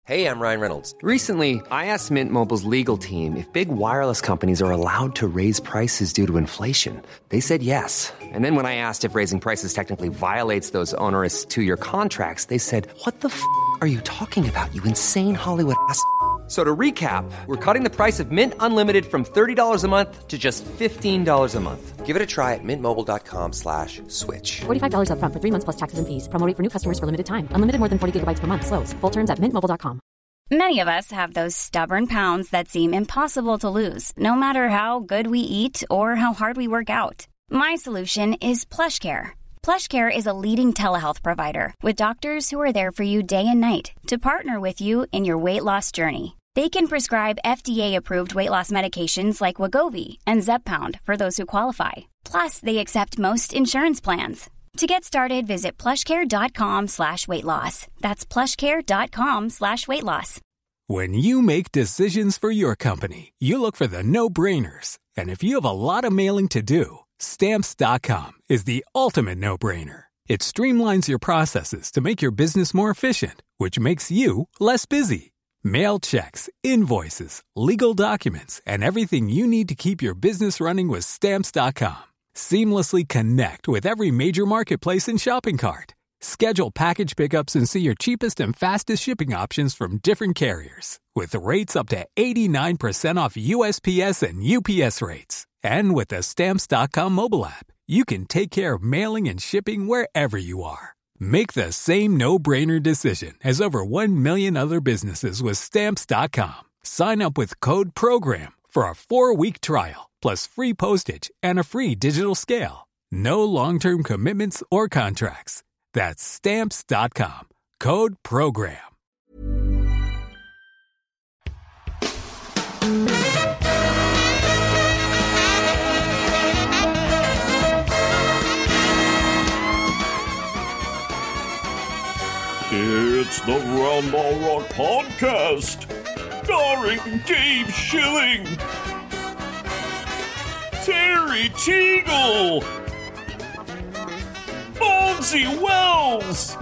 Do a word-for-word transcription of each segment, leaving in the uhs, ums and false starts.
Hey, I'm Ryan Reynolds. Recently, I asked Mint Mobile's legal team if big wireless companies are allowed to raise prices due to inflation. They said yes. And then when I asked if raising prices technically violates those onerous two-year contracts, they said, what the f*** are you talking about, you insane Hollywood ass f- So to recap, we're cutting the price of Mint Unlimited from thirty dollars a month to just fifteen dollars a month. Give it a try at mintmobile.com slash switch. forty-five dollars up front for three months plus taxes and fees. Promo rate for new customers for limited time. Unlimited more than forty gigabytes per month. Slows full terms at mint mobile dot com. Many of us have those stubborn pounds that seem impossible to lose, no matter how good we eat or how hard we work out. My solution is PlushCare. PlushCare is a leading telehealth provider with doctors who are there for you day and night to partner with you in your weight loss journey. They can prescribe F D A-approved weight loss medications like Wegovy and Zepbound for those who qualify. Plus, they accept most insurance plans. To get started, visit plushcare.com slash weight loss. That's plushcare.com slash weight loss. When you make decisions for your company, you look for the no-brainers. And if you have a lot of mailing to do, Stamps dot com is the ultimate no-brainer. It streamlines your processes to make your business more efficient, which makes you less busy. Mail checks, invoices, legal documents, and everything you need to keep your business running with Stamps dot com. Seamlessly connect with every major marketplace and shopping cart. Schedule package pickups and see your cheapest and fastest shipping options from different carriers. With rates up to eighty-nine percent off U S P S and U P S rates. And with the Stamps dot com mobile app, you can take care of mailing and shipping wherever you are. Make the same no-brainer decision as over one million other businesses with Stamps dot com. Sign up with code PROGRAM for a four-week trial, plus free postage and a free digital scale. No long-term commitments or contracts. That's Stamps dot com. Code PROGRAM. It's the Round Ball Rock Podcast, starring Dave Schilling, Terry Teagle, Bonzi Wells,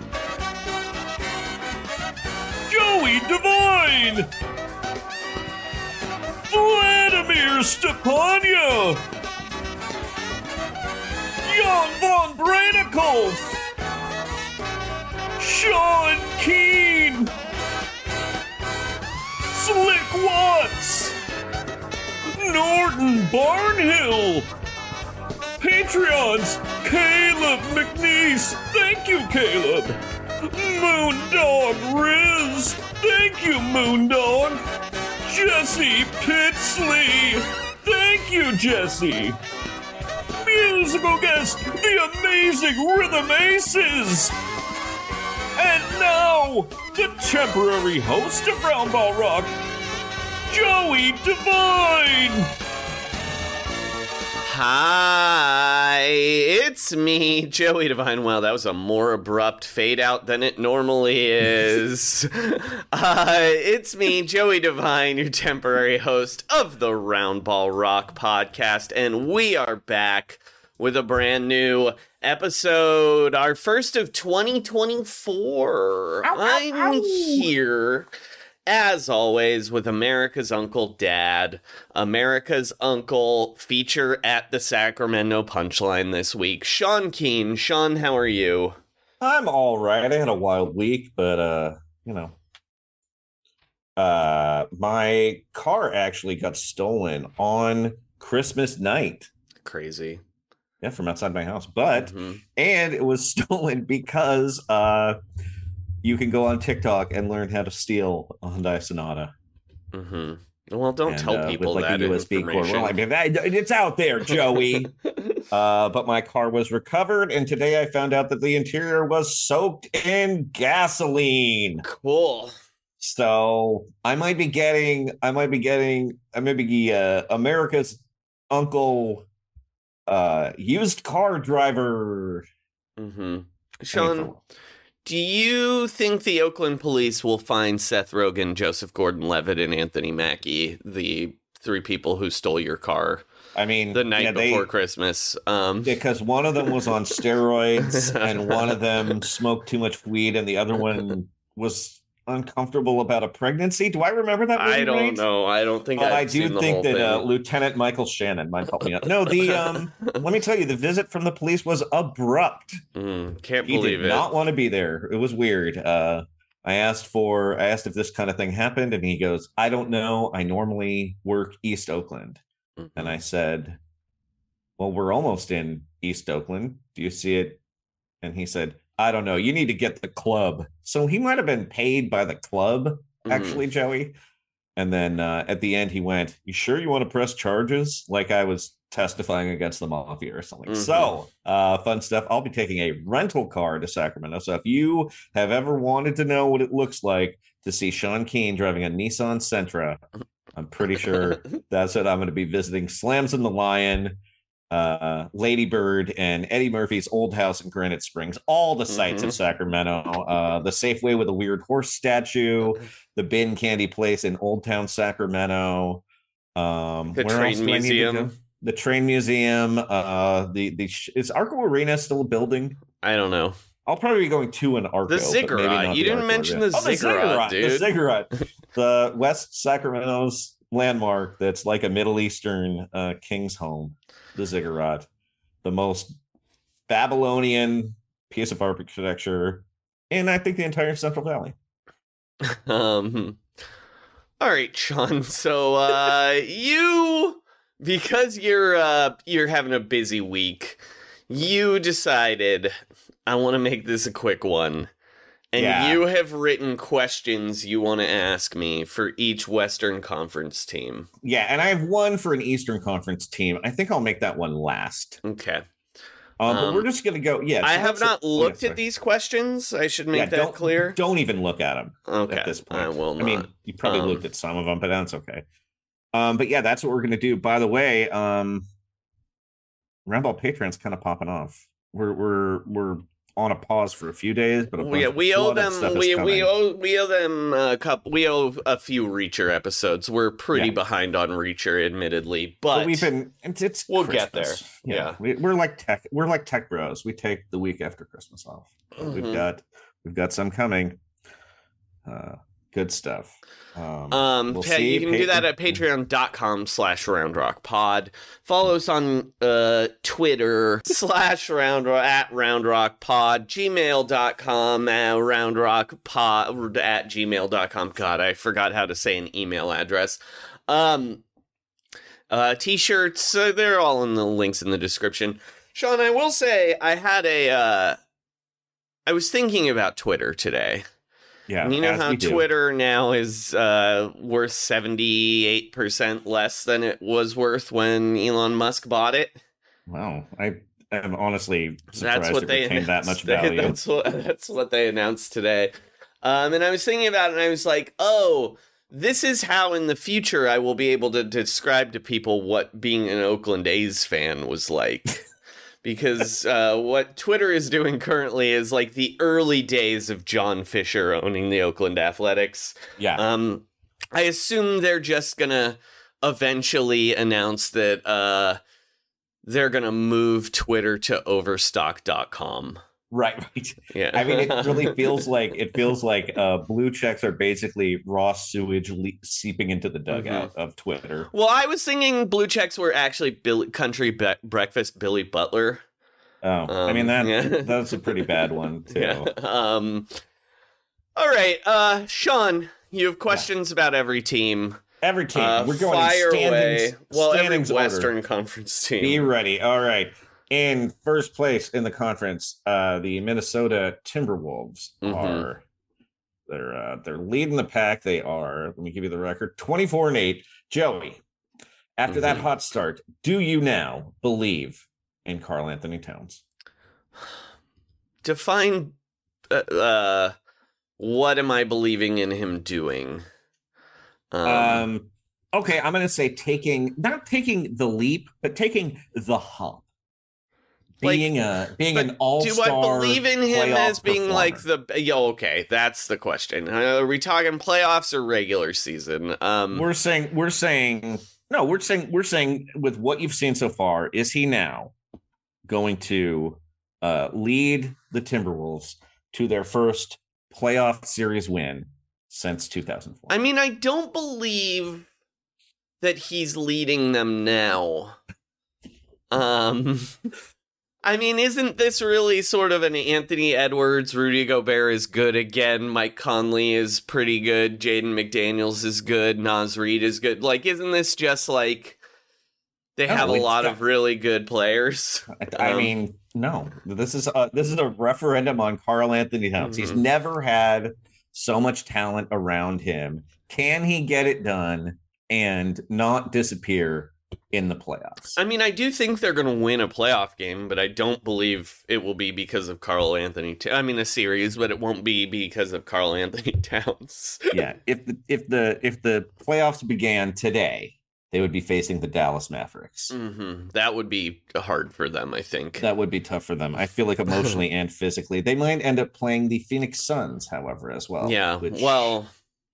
Joey Devine, Vladimir Stepania, Jan von Branikov, Sean Keane, Slick Watts, Norton Barnhill, Patreons, Caleb McNeese, thank you, Caleb, Moondog Riz, thank you, Moondog, Jesse Pitsley, thank you, Jesse, musical guest, the amazing Rhythm Aces. And now, the temporary host of Round Ball Rock, Joey Devine! Hi, it's me, Joey Devine. Well, that was a more abrupt fade out than it normally is. uh, it's me, Joey Devine, your temporary host of the Round Ball Rock podcast, and we are back with a brand new episode, our first of twenty twenty-four. Ow, ow, I'm ow. here, as always, with America's Uncle Dad. America's Uncle feature at the Sacramento Punchline this week. Sean Keane. Sean, how are you? I'm all right. I had a wild week, but, uh, you know, uh, my car actually got stolen on Christmas night. Crazy. Yeah, from outside my house. But, mm-hmm. and it was stolen because uh, you can go on TikTok and learn how to steal a Hyundai Sonata. Mm-hmm. Well, don't and, tell uh, people with, like, that a U S B information. Cord. Well, I mean, it's out there, Joey. uh, but my car was recovered, and today I found out that the interior was soaked in gasoline. Cool. So I might be getting, I might be getting, I might be uh, America's Uncle... Uh, used car driver. Mm-hmm. Sean, do you think the Oakland police will find Seth Rogen, Joseph Gordon-Levitt, and Anthony Mackie, the three people who stole your car? I mean, the night yeah, before they, Christmas. Um, because one of them was on steroids, and one of them smoked too much weed, and the other one was uncomfortable about a pregnancy. Do I remember that movie I don't right? know. I don't think But I've I do seen the think whole that thing. uh, Lieutenant Michael Shannon might help me out. No, the um, let me tell you, the visit from the police was abrupt. Mm, can't He believe did it. not want to be there. It was weird. Uh, I asked for, I asked if this kind of thing happened, and he goes, "I don't know. I normally work East Oakland." Mm-hmm. And I said, "Well, we're almost in East Oakland. Do you see it?" And he said, "I don't know. You need to get the club." So he might have been paid by the club, actually, mm. Joey. And then uh, at the end, he went, "You sure you want to press charges?" Like I was testifying against the mafia or something. Mm-hmm. So uh, fun stuff. I'll be taking a rental car to Sacramento. So if you have ever wanted to know what it looks like to see Sean Keane driving a Nissan Sentra, I'm pretty sure that's what I'm going to be visiting. Slams in the Lion, uh, Lady Bird, and Eddie Murphy's old house in Granite Springs. All the sites mm-hmm. of Sacramento. Uh, the Safeway with a weird horse statue, the Bin Candy Place in Old Town Sacramento. Um, the train museum. The train museum, uh, the the is Arco Arena still a building? I don't know. I'll probably be going to an Arco. The Ziggurat. You didn't mention the, oh, the Ziggurat, Ziggurat, dude. The Ziggurat, the West Sacramento's landmark. That's like a Middle Eastern uh, king's home. The Ziggurat, the most Babylonian piece of architecture, and I think the entire Central Valley. Um. All right, Sean. So, uh, you. Because you're uh, you're having a busy week, you decided I want to make this a quick one. And yeah. you have written questions you want to ask me for each Western Conference team. Yeah, and I have one for an Eastern Conference team. I think I'll make that one last. Okay. Um, but um, we're just going to go, yeah. So I have not looked at these questions. I should make yeah, that clear. Don't even look at them okay. at this point. I will not. I mean, you probably um, looked at some of them, but that's okay. Um, but yeah, that's what we're going to do. By the way, um, Roundball Patreon's kind of popping off. We're we're we're on a pause for a few days, but a we, we owe them we we owe we owe them a couple. We owe a few Reacher episodes. We're pretty yeah. behind on Reacher, admittedly, but, but we've been. It's, it's we'll Christmas. get there. Yeah, yeah. We, we're like tech. We're like tech bros. We take the week after Christmas off. Mm-hmm. We've got we've got some coming. Uh, good stuff. Um, um we'll pa- you can pa- do that at patreon.com slash roundrockpod. Follow us on uh Twitter slash roundrock at roundrockpod, gmail.com at roundrockpod at gmail.com. God, I forgot how to say an email address. Um uh t-shirts, uh, they're all in the links in the description. Sean, I will say I had a uh I was thinking about Twitter today. Yeah, you know how Twitter now is uh, worth seventy-eight percent less than it was worth when Elon Musk bought it? Wow. I am honestly surprised that's what it they retained that much value. That's what, that's what they announced today. Um, and I was thinking about it, and I was like, oh, this is how in the future I will be able to describe to people what being an Oakland A's fan was like. Because uh, what Twitter is doing currently is like the early days of John Fisher owning the Oakland Athletics. Yeah. Um, I assume they're just going to eventually announce that uh, they're going to move Twitter to overstock dot com. Right, right. Yeah. I mean, it really feels like it feels like uh, blue checks are basically raw sewage le- seeping into the dugout mm-hmm. of Twitter. Well, I was thinking blue checks were actually Billy, country be- breakfast Billy Butler. Oh, um, I mean that yeah. that's a pretty bad one too. Yeah. Um. All right, uh, Sean, you have questions yeah. about every team. Every team. Uh, We're going fire standings, away. Well, standings every order. Western Conference team. Be ready. All right. In first place in the conference, uh, the Minnesota Timberwolves mm-hmm. are they're uh, they're leading the pack. They are. Let me give you the record: twenty-four and eight. Joey, after mm-hmm. that hot start, do you now believe in Karl Anthony Towns? Define. Uh, uh, what am I believing in him doing? Um. um okay, I'm going to say taking not taking the leap, but taking the hump. Being like, a being an all-star, do I believe in him as being performer. like the? Yo, okay, that's the question. Are we talking playoffs or regular season? Um, we're saying we're saying no. We're saying we're saying with what you've seen so far, is he now going to uh, lead the Timberwolves to their first playoff series win since two thousand four. I mean, I don't believe that he's leading them now. Um, I mean, isn't this really sort of an Anthony Edwards, Rudy Gobert is good again, Mike Conley is pretty good, Jaden McDaniels is good, Naz Reid is good? Like, isn't this just like they No, have a it's lot not- of really good players? I Um, mean, no. This is a, this is a referendum on Karl Anthony Towns. He's Mhm. never had so much talent around him. Can he get it done and not disappear in the playoffs? I mean, I do think they're going to win a playoff game, but I don't believe it will be because of Karl Anthony. T- I mean, a series, but it won't be because of Karl Anthony Towns. Yeah, if the if the if the playoffs began today, they would be facing the Dallas Mavericks. hmm That would be hard for them, I think. That would be tough for them. I feel like emotionally and physically. They might end up playing the Phoenix Suns, however, as well. yeah. which- Well,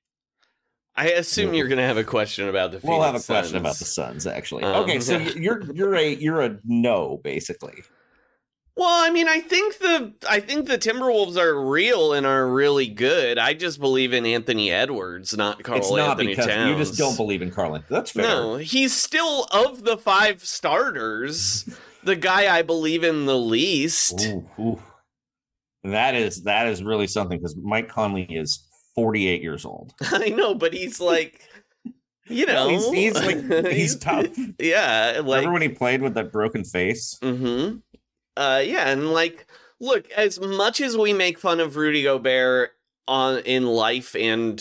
I assume you're going to have a question about the. we'll Phoenix have a question Suns. about the Suns, actually. Um, okay, so you're you're a you're a no, basically. Well, I mean, I think the I think the Timberwolves are real and are really good. I just believe in Anthony Edwards, not Karl It's not Anthony because Towns. you just don't believe in Karl Anthony. That's fair. No, he's still of the five starters, the guy I believe in the least. Ooh, ooh. That is that is really something because Mike Conley is forty-eight years old. I know, but he's like, you know, No, he's, he's like he's tough. Yeah, like, Remember when he played with that broken face? mm-hmm. Uh, yeah, and like, look, as much as we make fun of Rudy Gobert on in life and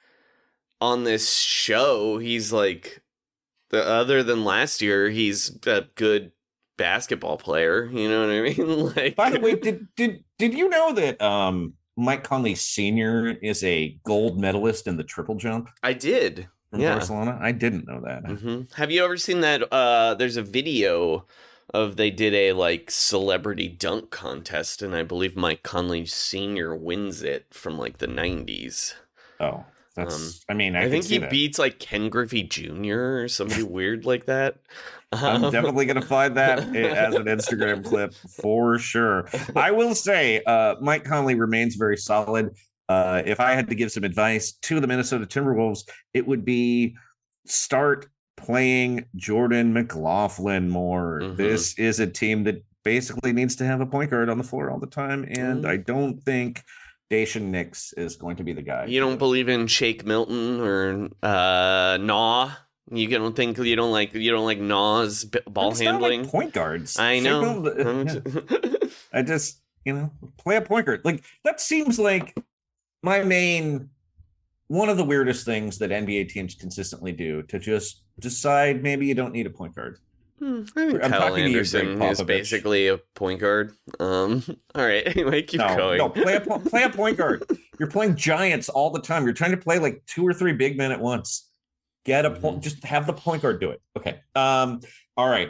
on this show, he's like, the other than last year, he's a good basketball player. You know what I mean? Like, By the way, did did did you know that um, Mike Conley Senior is a gold medalist in the triple jump I did. from Yeah. Barcelona? I didn't know that. hmm Have you ever seen that? Uh, there's a video of they did a like celebrity dunk contest, and I believe Mike Conley Senior wins it from like the nineties. Oh, that's. Um, I mean, I, I, can think see he that. beats like Ken Griffey Junior or somebody weird like that. I'm Um, definitely going to find that as an Instagram clip for sure. I will say, uh, Mike Conley remains very solid. Uh, if I had to give some advice to the Minnesota Timberwolves, it would be start playing Jordan McLaughlin more. Mhm. This is a team that basically needs to have a point guard on the floor all the time, and Mhm. I don't think Dacian Nix is going to be the guy. You don't believe in Shake Milton or uh, Naw? You don't think you don't like you don't like Naw's b- ball It's not like handling? point guards. I Shake know. Milton- yeah. I just, you know, play a point guard. Like, that seems like my main, one of the weirdest things that N B A teams consistently do to just decide maybe you don't need a point guard. Hmm, I think I'm Kyle talking to you, Anderson Greg is Popovich. basically a point guard. Um, all right, anyway, keep No, going. no, play a po- play a point guard. You're playing giants all the time. You're trying to play like two or three big men at once. Get a point. Mhm. Just have the point guard do it. Okay. Um. All right.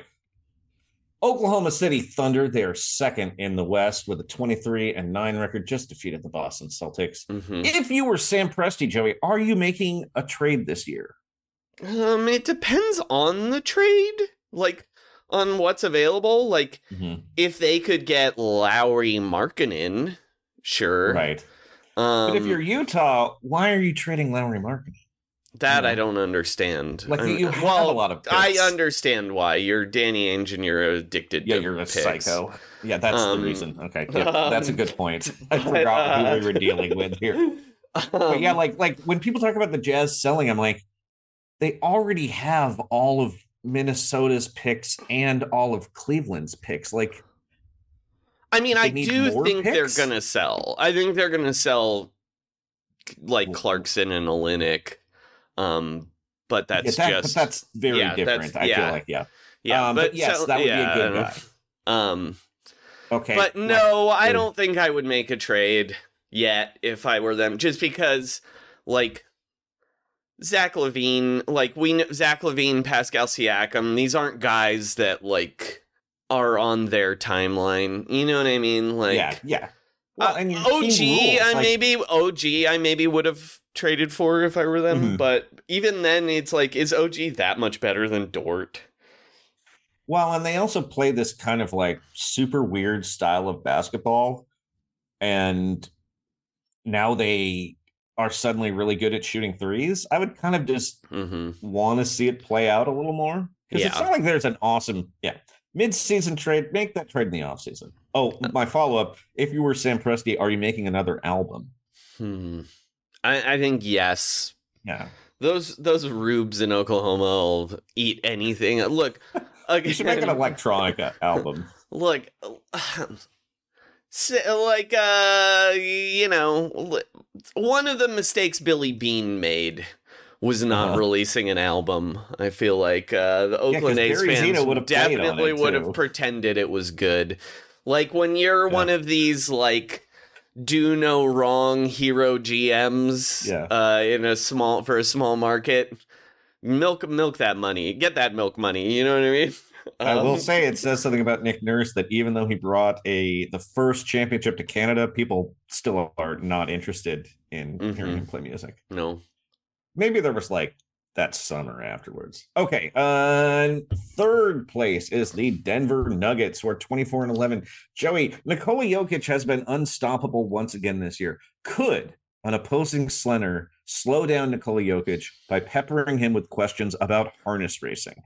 Oklahoma City Thunder. They are second in the West with a twenty-three and nine record. Just defeated the Boston Celtics. Mhm. If you were Sam Presti, Joey, are you making a trade this year? Um, it depends on the trade, like on what's available. Like if they could get Lowry Markkanen, sure. Right. Um, But if you're Utah, why are you trading Lowry Markkanen? that, I you don't understand. Like, I'm- you have well, a lot of I picks. understand why you're Danny Ainge and you're addicted. Yeah, to you're a picks. psycho. Yeah, that's Um, the reason. Okay, yeah, that's a um, good point. I but, forgot uh, who we were dealing with here. But yeah, Um, like like when people talk about the Jazz selling, I'm like, they already have all of Minnesota's picks and all of Cleveland's picks. Like, I mean, they I need do more think picks? they're gonna sell. I think they're gonna sell like Well- Clarkson and Olenek. Um, but that's yeah, that, just but that's very yeah, different. that's- I yeah. feel like, yeah. yeah. um, but, but yes, so- that would be a yeah, good guy. Um, Okay, but no, I good. don't think I would make a trade yet if I were them, just because like Zach Levine, like we know Zach Levine, Pascal Siakam, these aren't guys that like are on their timeline. You know what I mean? Like yeah, yeah. Well, Uh, and your O team G, rules, I like- maybe O G, I maybe would have traded for if I were them. Mhm. But even then, it's like, is O G that much better than Dort? Well, and they also play this kind of like super weird style of basketball. And now they are suddenly really good at shooting threes. I would kind of just Mm-hmm. want to see it play out a little more. Because it's Yeah. not like there's an awesome, yeah, mid-season trade. Make that trade in the offseason. Oh, my follow-up. If you were Sam Presti, are you making another album? Hmm. I, I think yes. Yeah. Those those rubes in Oklahoma will eat anything. Look, You should make an again, electronic album. Look, so, like, uh, you know, one of the mistakes Billy Bean made was not Uh-huh. releasing an album. I feel like uh, the 'cause Oakland A's Barry Zito would fans have played on definitely it, would too. have pretended it was good. Like, when you're Yeah. one of these, like, do no wrong hero G Ms Yeah. uh, in a small for a small market, milk milk that money, get that milk money. You know what I mean? I will Um, say it says something about Nick Nurse that even though he brought a the first championship to Canada, people still are not interested in Mhm. hearing him play music. no. Maybe there was like that summer afterwards. Okay, uh, third place is the Denver Nuggets, who are twenty-four and eleven. Joey, Nikola Jokic has been unstoppable once again this year. Could an opposing slender slow down Nikola Jokic by peppering him with questions about harness racing?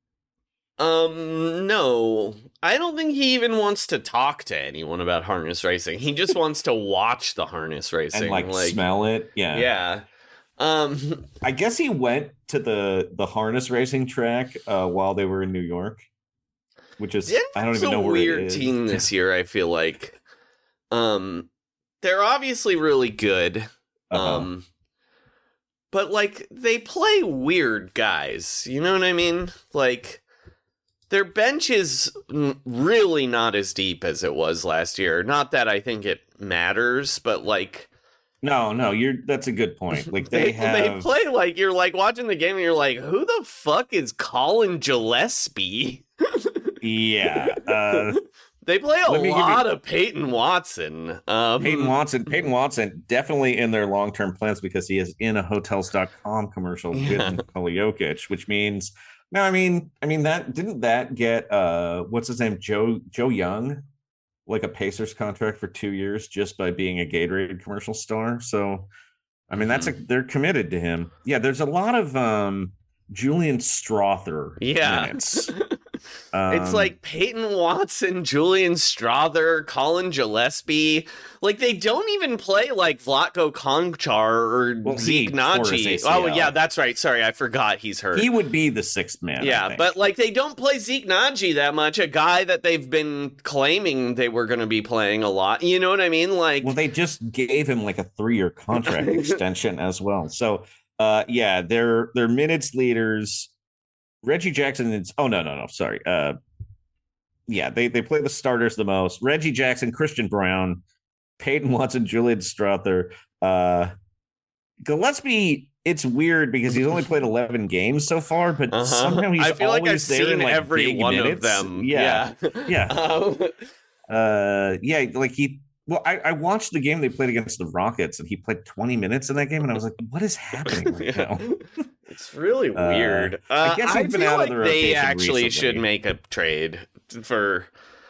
Um, no. I don't think he even wants to talk to anyone about harness racing. He just wants to watch the harness racing. And like, smell it? Yeah. Yeah. Um, I guess he went to the the harness racing track uh, while they were in New York, which is I don't Denver's even know a where weird it is. team this year, I feel like. Um, they're obviously really good. Uh-huh. Um, but like they play weird guys. You know what I mean? Like their bench is n- really not as deep as it was last year. Not that I think it matters, but like No, no, you're that's a good point. Like they they have they play like you're like watching the game and you're like, who the fuck is Colin Gillespie? yeah. Uh, They play a Let me give lot you- of Peyton Watson. Um, Peyton Watson, Peyton Watson, definitely in their long term plans because he is in a Hotels dot com commercial Yeah. with Nikola Jokic, which means no, I mean, I mean that didn't that get uh what's his name, Joe Joe Young, like a Pacers contract for two years just by being a Gatorade commercial star. So, I mean, that's a they're committed to him. Yeah, there's a lot of um Julian Strother Yeah. minutes. It's Um, like Peyton Watson, Julian Strother, Colin Gillespie. Like they don't even play like Vlatko Konchar or Well, he Zeke tore his Naji. A C Oh L. yeah, that's right. Sorry, I forgot he's hurt. he would be the sixth man. I yeah, think. but like they don't play Zeke Naji that much. A guy that they've been claiming they were going to be playing a lot. You know what I mean? Like well, they just gave him like a three-year contract extension as well. So, uh, yeah, they're they're minutes leaders. Reggie Jackson is. Oh no, no, no. Sorry. Uh, yeah, they they play the starters the most. Reggie Jackson, Christian Brown, Peyton Watson, Julian Strother, uh, Gillespie. It's weird because he's only played eleven games so far, but uh-huh. somehow he's I feel like I've always there seen in, like, every big one minutes. of them. Yeah, yeah. Um, Uh, yeah, like he. Well, I, I watched the game they played against the Rockets, and he played twenty minutes in that game, and I was like, "What is happening right Yeah. now?" It's really Uh, weird. I Uh, guess I he's been feel out of like the they rotation actually recently. should make a trade for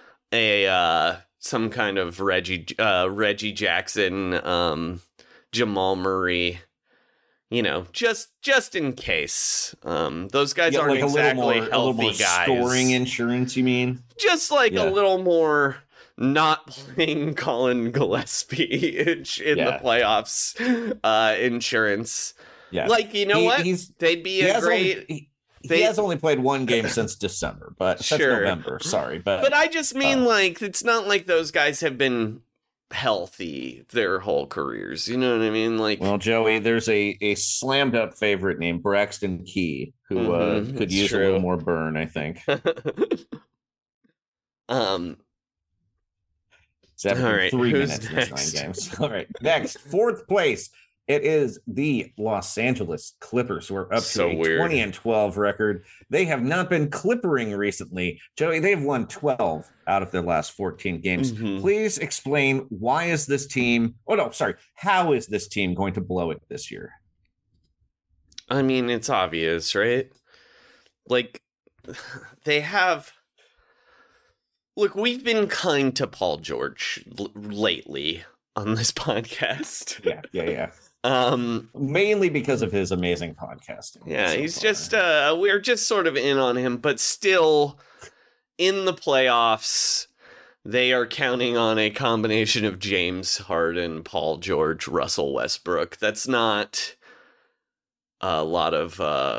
a uh, some kind of Reggie uh, Reggie Jackson, um, Jamal Murray. You know, just just in case. Um, those guys Yeah, aren't like a little exactly more, a little healthy more guys. scoring insurance. You mean? Just like Yeah. a little more not playing Colin Gillespie in in Yeah. the playoffs uh, insurance. Yeah. Like, you know He- what? he's- They'd be He a has, great. only, he, he they- has only played one game since December, but since Sure. November. Sorry, but But I just mean, uh, like, it's not like those guys have been healthy their whole careers. You know what I mean? Like, well, Joey, there's a a slammed up favorite named Braxton Key who Mhm, uh, could that's use true. a little more burn. I think. um, It's averaging All right, three who's minutes in next? his nine games. All right, next, fourth place. It is the Los Angeles Clippers, who are up So to a weird. twenty and twelve record. They have not been clippering recently. Joey, they've won twelve out of their last fourteen games. Mhm. Please explain, why is this team, oh no, sorry, how is this team going to blow it this year? I mean, it's obvious, right? Like, they have. Look, we've been kind to Paul George l- lately on this podcast. Yeah, yeah, yeah. Um, Mainly because of his amazing podcasting. yeah, so he's far. just, uh, we're just sort of in on him, but still in the playoffs, they are counting on a combination of James Harden, Paul George, Russell Westbrook. That's not a lot of uh,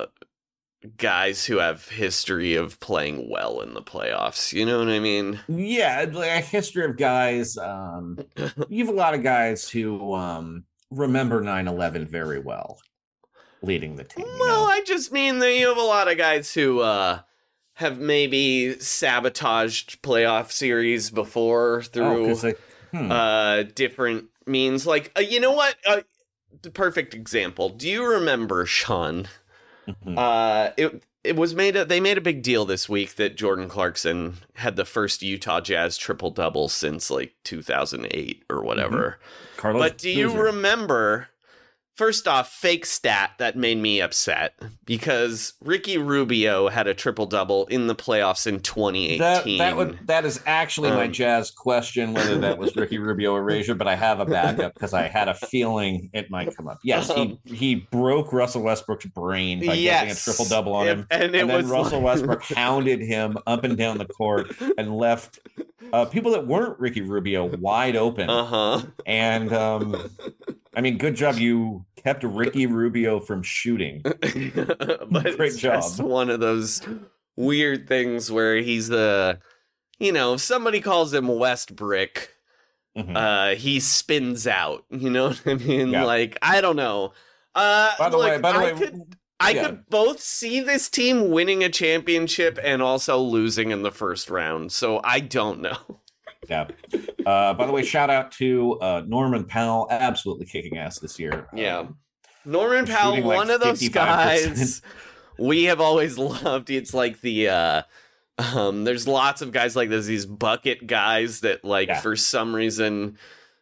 guys who have history of playing well in the playoffs. You know what I mean? Yeah, like a history of guys. Um, you have a lot of guys who um, remember nine eleven very well, leading the team. You Well, know? I just mean that you have a lot of guys who uh, have maybe sabotaged playoff series before Oh, through 'cause they- hmm. uh, different means. Like, uh, you know what? Uh, the perfect example. Do you remember, Sean? Mhm. Uh, it it was made. A, they made a big deal this week that Jordan Clarkson had the first Utah Jazz triple double since like two thousand eight or whatever. Carlos But do you Boozer. remember? First off, fake stat that made me upset because Ricky Rubio had a triple double in the playoffs in twenty That eighteen. that would that is actually my Um, Jazz question, whether that was Ricky Rubio or Razor, but I have a backup because I had a feeling it might come up. Yes, Um, he he broke Russell Westbrook's brain by getting a Yes. triple double on him, and it and then was Russell like- Westbrook hounded him up and down the court and left uh, people that weren't Ricky Rubio wide open. Uh-huh. And um, I mean, good job you kept Ricky Rubio from shooting. but Great it's job. just one of those weird things where he's the, you know, if somebody calls him West Brick, Mhm. uh, he spins out. You know what I mean? Yeah. Like, I don't know. Uh, By the look, way, by the I way, could, I yeah. could both see this team winning a championship and also losing in the first round. So I don't know. Yeah. Uh, by the way, shout out to uh, Norman Powell, absolutely kicking ass this year. Yeah. Um, Norman Powell, shooting like one of those fifty-five percent. guys we have always loved. It's like the uh um there's lots of guys like this, these bucket guys that like Yeah. for some reason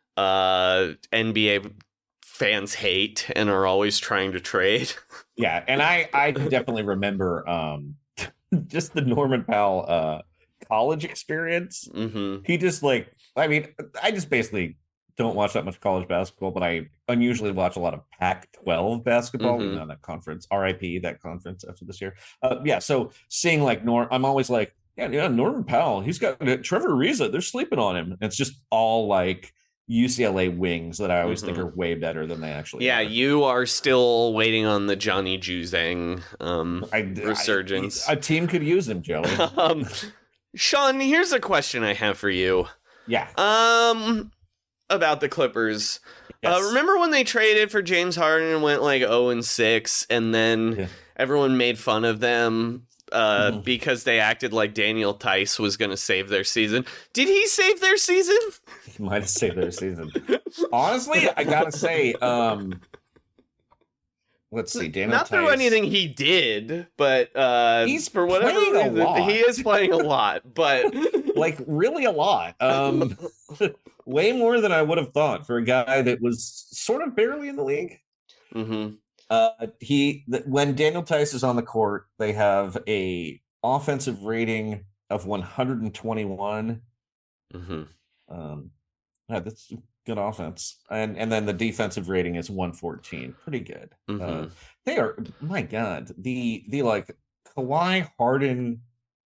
uh N B A fans hate and are always trying to trade. yeah, and I I definitely remember um, just the Norman Powell uh, college experience. Mm-hmm. He just like, I mean, I just basically don't watch that much college basketball, but I unusually watch a lot of Pac twelve basketball. Mhm. You know, that conference, R I P that conference after this year. Uh, yeah, so seeing like Norm, I'm always like, yeah, yeah, Norman Powell, he's got uh, Trevor Ariza, they're sleeping on him. It's just all like U C L A wings that I always think Mhm. are way better than they actually Yeah, are. you are still waiting on the Johnny Juzang um I, resurgence. I- a team could use him, Joey. um Sean, here's a question I have for you. Yeah. Um about the Clippers. Yes. Uh, remember when they traded for James Harden and went like oh and six, and then Yeah. everyone made fun of them uh, Mhm. because they acted like Daniel Tice was going to save their season? Did he save their season? He might have saved their season. Honestly, I gotta say, um let's see, Daniel Not through Tice- anything he did, but uh, He's for whatever playing a reason, lot. he is playing a lot. But like really a lot. Um way more than I would have thought for a guy that was sort of barely in the league. Mhm. Uh he th- when Daniel Tice is on the court, they have a offensive rating of one hundred twenty-one. Mhm. Um yeah, that's good offense. And and then the defensive rating is one fourteen. Pretty good. Uh, Mhm. they are, my God, the the like Kawhi, Harden,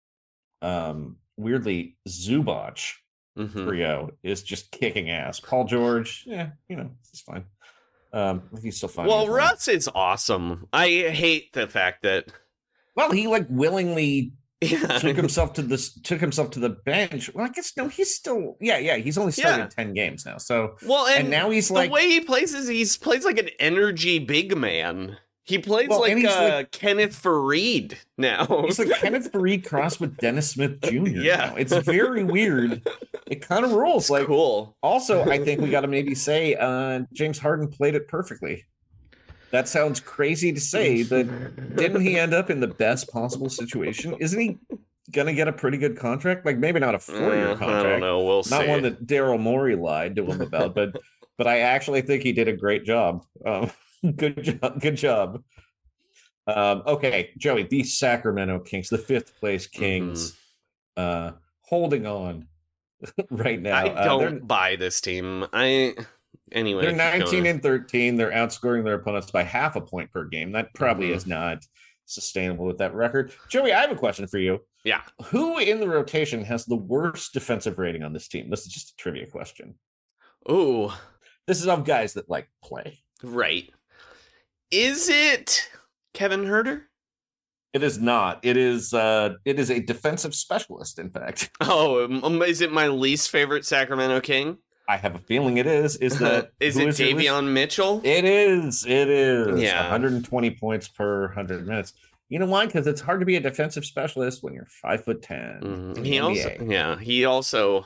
um weirdly Zubac Mhm. trio is just kicking ass. Paul George, yeah, you know, he's fine. Um, he's still fine. Well, Russ is awesome. I hate the fact that Well, he like willingly yeah, took himself to this, took himself to the bench. Well, I guess no, he's still, yeah, yeah, he's only started Yeah. ten games now. So, well, and, and now he's the like, way he plays is he's plays like an energy big man. He plays Well, like, and he's uh, like- Kenneth Fareed now. he's like Kenneth Fareed crossed with Dennis Smith Junior Yeah. now. It's very weird. It kind of rules. Like, cool. also, I think we got to maybe say uh, James Harden played it perfectly. That sounds crazy to say, but didn't he end up in the best possible situation? Isn't he gonna get a pretty good contract? Like maybe not a four-year Uh, contract, I don't know. We'll not see. one that Daryl Morey lied to him about, but but I actually think he did a great job. Um, good job, good job. Um, okay, Joey, the Sacramento Kings, the fifth place Kings, Mm-hmm. uh, holding on right now. I Uh, don't they're- buy this team. I anyway. They're nineteen going. and thirteen. They're outscoring their opponents by half a point per game. That probably Mm-hmm. is not sustainable with that record. Joey, I have a question for you. Yeah. Who in the rotation has the worst defensive rating on this team? This is just a trivia question. Ooh, This is of guys that like play. right. Is it Kevin Herter? It is not. It is uh it is a defensive specialist, in fact. Oh, um, is it my least favorite Sacramento King? I have a feeling it is. Is that is who it your list? Davion Mitchell? It is. It is. Yeah. one hundred twenty points per one hundred minutes. You know why? Because it's hard to be a defensive specialist when you're five foot ten. Mhm. in He the also, N B A. yeah, he also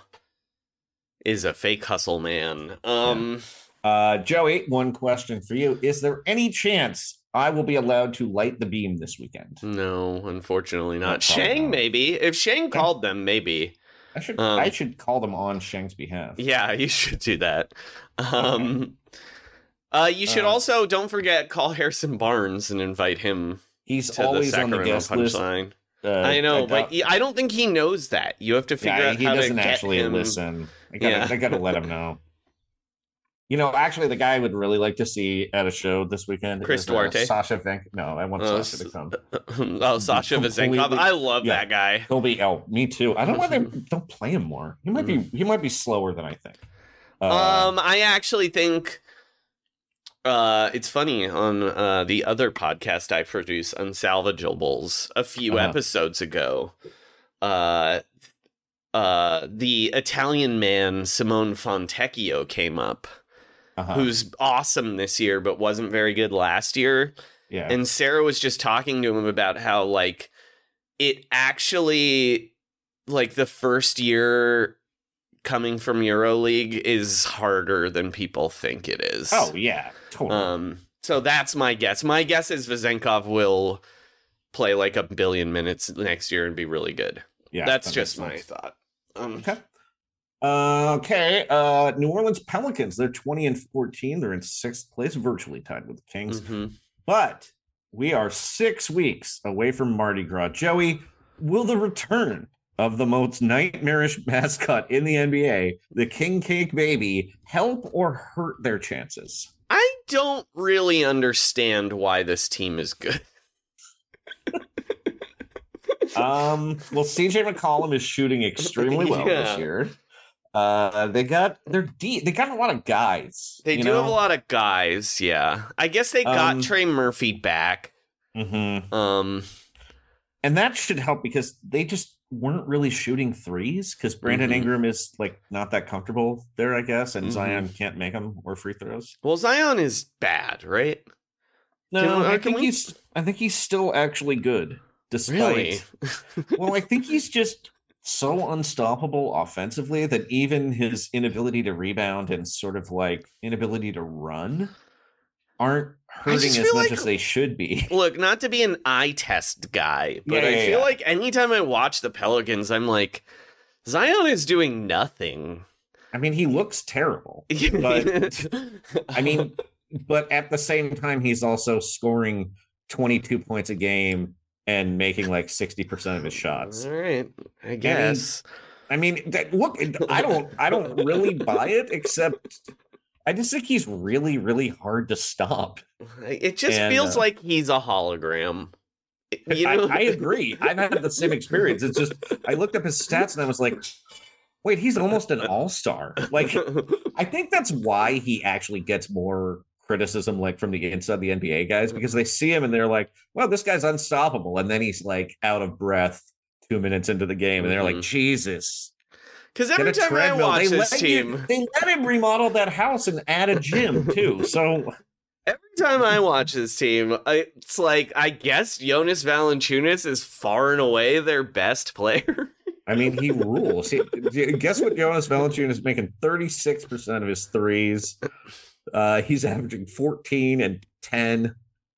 is a fake hustle man. Um, Uh, Joey, one question for you: is there any chance I will be allowed to light the beam this weekend? no, unfortunately No, not. probably Shang, not. maybe. If Shang called them, maybe. I should. Um, I should call them on Shang's behalf. Yeah, you should do that. Um, uh, you should Uh, also don't forget call Harrison Barnes and invite him He's to the always on the Sacramento guest list. punchline. Uh, I know, but doubt- he, I don't think he knows that. You have to figure yeah, out he how doesn't to get actually him. listen. I gotta, Yeah. I gotta let him know. You know, actually, the guy I would really like to see at a show this weekend. Chris is, uh, Duarte? Sasha Vank. No, I want Oh, Sasha to come. oh, Sasha Completely- Vazenkov. I love yeah. that guy. He'll be. Oh, me too. I don't know why they don't play him more. He might be. He might be slower than I think. Uh, Um, I actually think uh, it's funny on uh, the other podcast I produce, Unsalvageables, a few Uh-huh. episodes ago. Uh, uh, the Italian man Simone Fontecchio came up, uh-huh. who's awesome this year, but wasn't very good last year. yeah. And Sarah was just talking to him about how, like, it actually, like, the first year coming from EuroLeague is harder than people think it is. oh yeah, totally. Um, so that's my guess. My guess is Vazenkov will play like a billion minutes next year and be really good. yeah, that's that just makes my sense. thought. Um, Okay. Uh, okay. Uh, New Orleans Pelicans. They're twenty and fourteen. They're in sixth place, virtually tied with the Kings. mhm. But we are six weeks away from Mardi Gras. Joey, will the return of the most nightmarish mascot in the N B A, the King Cake Baby, help or hurt their chances? I don't really understand why this team is good. Um, well, C J McCollum is shooting extremely well Yeah. this year. Uh, they got they're deep. They got a lot of guys. They you do know? have a lot of guys, yeah. I guess they got Um, Trey Murphy back. Mhm. Um, And that should help because they just weren't really shooting threes because Brandon Mhm. Ingram is like not that comfortable there, I guess, and Mhm. Zion can't make them or free throws. well, Zion is bad, right? No, Can we- I uh, can think we- he's I think he's still actually good, despite. Really? Well, I think he's just so unstoppable offensively that even his inability to rebound and sort of like inability to run aren't hurting just as feel much like- as they should be. Look, not to be an eye test guy, but Yeah, I yeah, feel yeah. like anytime I watch the Pelicans, I'm like, Zion is doing nothing. I mean, he looks terrible. But I mean, but at the same time, he's also scoring twenty-two points a game and making like sixty percent of his shots. all right, I guess. I mean, that, look, I don't, I don't really buy it, except I just think he's really, really hard to stop. It just And, feels uh, like he's a hologram. You I, know? I agree. I've had the same experience. It's just I looked up his stats and I was like, wait, he's almost an all-star. Like, I think that's why he actually gets more criticism, like from the inside the N B A guys, because they see him and they're like, well, this guy's unstoppable. And then he's like out of breath two minutes into the game. And they're like, Mhm. Jesus. Because Get every a time I treadmill. watch They this let team, you- they let him remodel that house and add a gym too. So every time I watch this team, I, it's like I guess Jonas Valanciunas is far and away their best player. I mean, he rules. He, guess what? Jonas Valanciunas is making thirty-six percent of his threes. Uh, he's averaging fourteen and ten.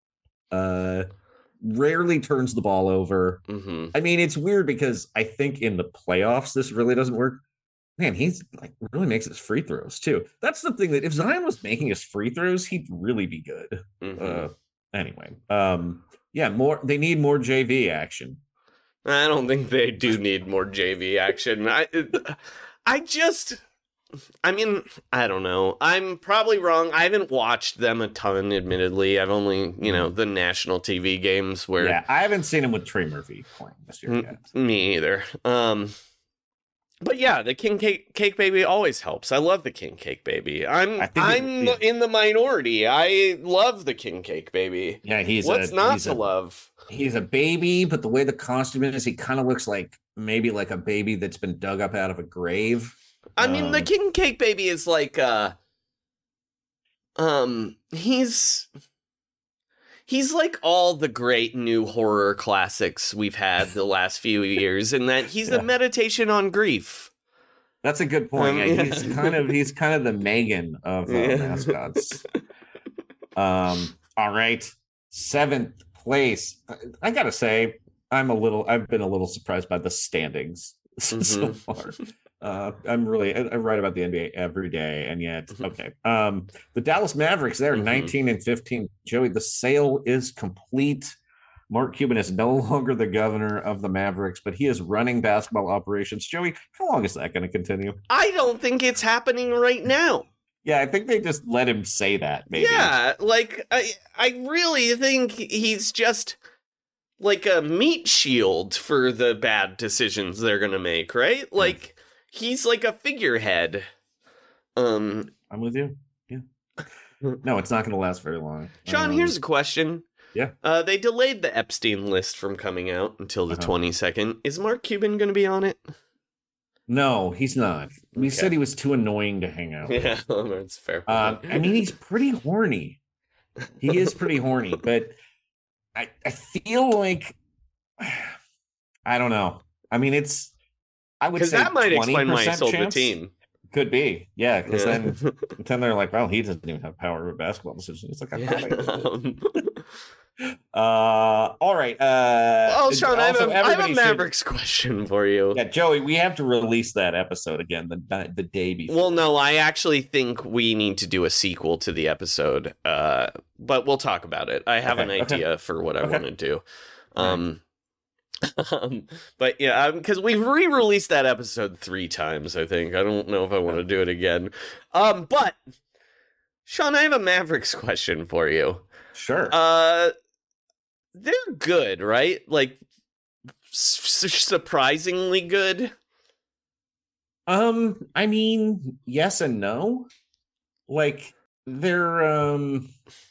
Uh, rarely turns the ball over. Mm-hmm. I mean, it's weird because I think in the playoffs this really doesn't work. Man, he's like really makes his free throws too. That's the thing that if Zion was making his free throws, he'd really be good. Mm-hmm. Uh, anyway, um, yeah, more. They need more J V action. I don't think they do need more J V action. I, I just, I mean, I don't know. I'm probably wrong. I haven't watched them a ton, admittedly. I've only, you know, the national T V games where... Yeah, I haven't seen him with Trey Murphy playing this year yet. Me either. Um, but yeah, the King Cake, Cake Baby always helps. I love the King Cake Baby. I'm I think I'm it, in the minority. I love the King Cake Baby. Yeah, he's What's a, not he's to a, love? He's a baby, but the way the costume is, he kind of looks like maybe like a baby that's been dug up out of a grave. I mean, um, the King Cake Baby is like, uh, um, he's, he's like all the great new horror classics we've had the last few years, in that he's Yeah. a meditation on grief. That's a good point. Um, yeah, he's kind of he's kind of the Megan of uh, Yeah. mascots. Um. All right, seventh place. I, I gotta say, I'm a little. I've been a little surprised by the standings so Mhm. far. Uh, I'm really. I, I write about the N B A every day, and yet, okay. Um, the Dallas Mavericks. They're Mhm. nineteen and fifteen. Joey, the sale is complete. Mark Cuban is no longer the governor of the Mavericks, but he is running basketball operations. Joey, how long is that going to continue? I don't think it's happening right now. Yeah, I think they just let him say that, maybe. Yeah, like, I, I really think he's just like a meat shield for the bad decisions they're gonna make, right? Like, he's like a figurehead. Um, I'm with you. Yeah. No, it's not going to last very long. Sean, Um, here's a question. Yeah. Uh, they delayed the Epstein list from coming out until the Uh-huh. twenty-second. Is Mark Cuban going to be on it? No, he's not. We Okay. said he was too annoying to hang out with. Yeah, that's fair. Um, I mean, he's pretty horny. He is pretty horny, but I, I feel like, I don't know. I mean, it's, I would Because say that might explain why he twenty percent sold the chance. team. Could be. Yeah, because Yeah. then, then they're like, well, he doesn't even have power over basketball decisions. It's like, I thought I did. Um, Uh, all right. Uh, oh, Sean, I have, also, a, I have a everybody should- Mavericks question for you. Yeah, Joey, we have to release that episode again the the day before. Well, no, I actually think we need to do a sequel to the episode, uh, but we'll talk about it. I have Okay, an okay. idea for what I Okay. want to do. Um, um, but yeah, because we've re-released that episode three times, I think. I don't know if I want to do it again. Um, but, Sean, I have a Mavericks question for you. Sure. Uh, they're good, right? Like, s- surprisingly good. Um, I mean, yes and no. Like they're um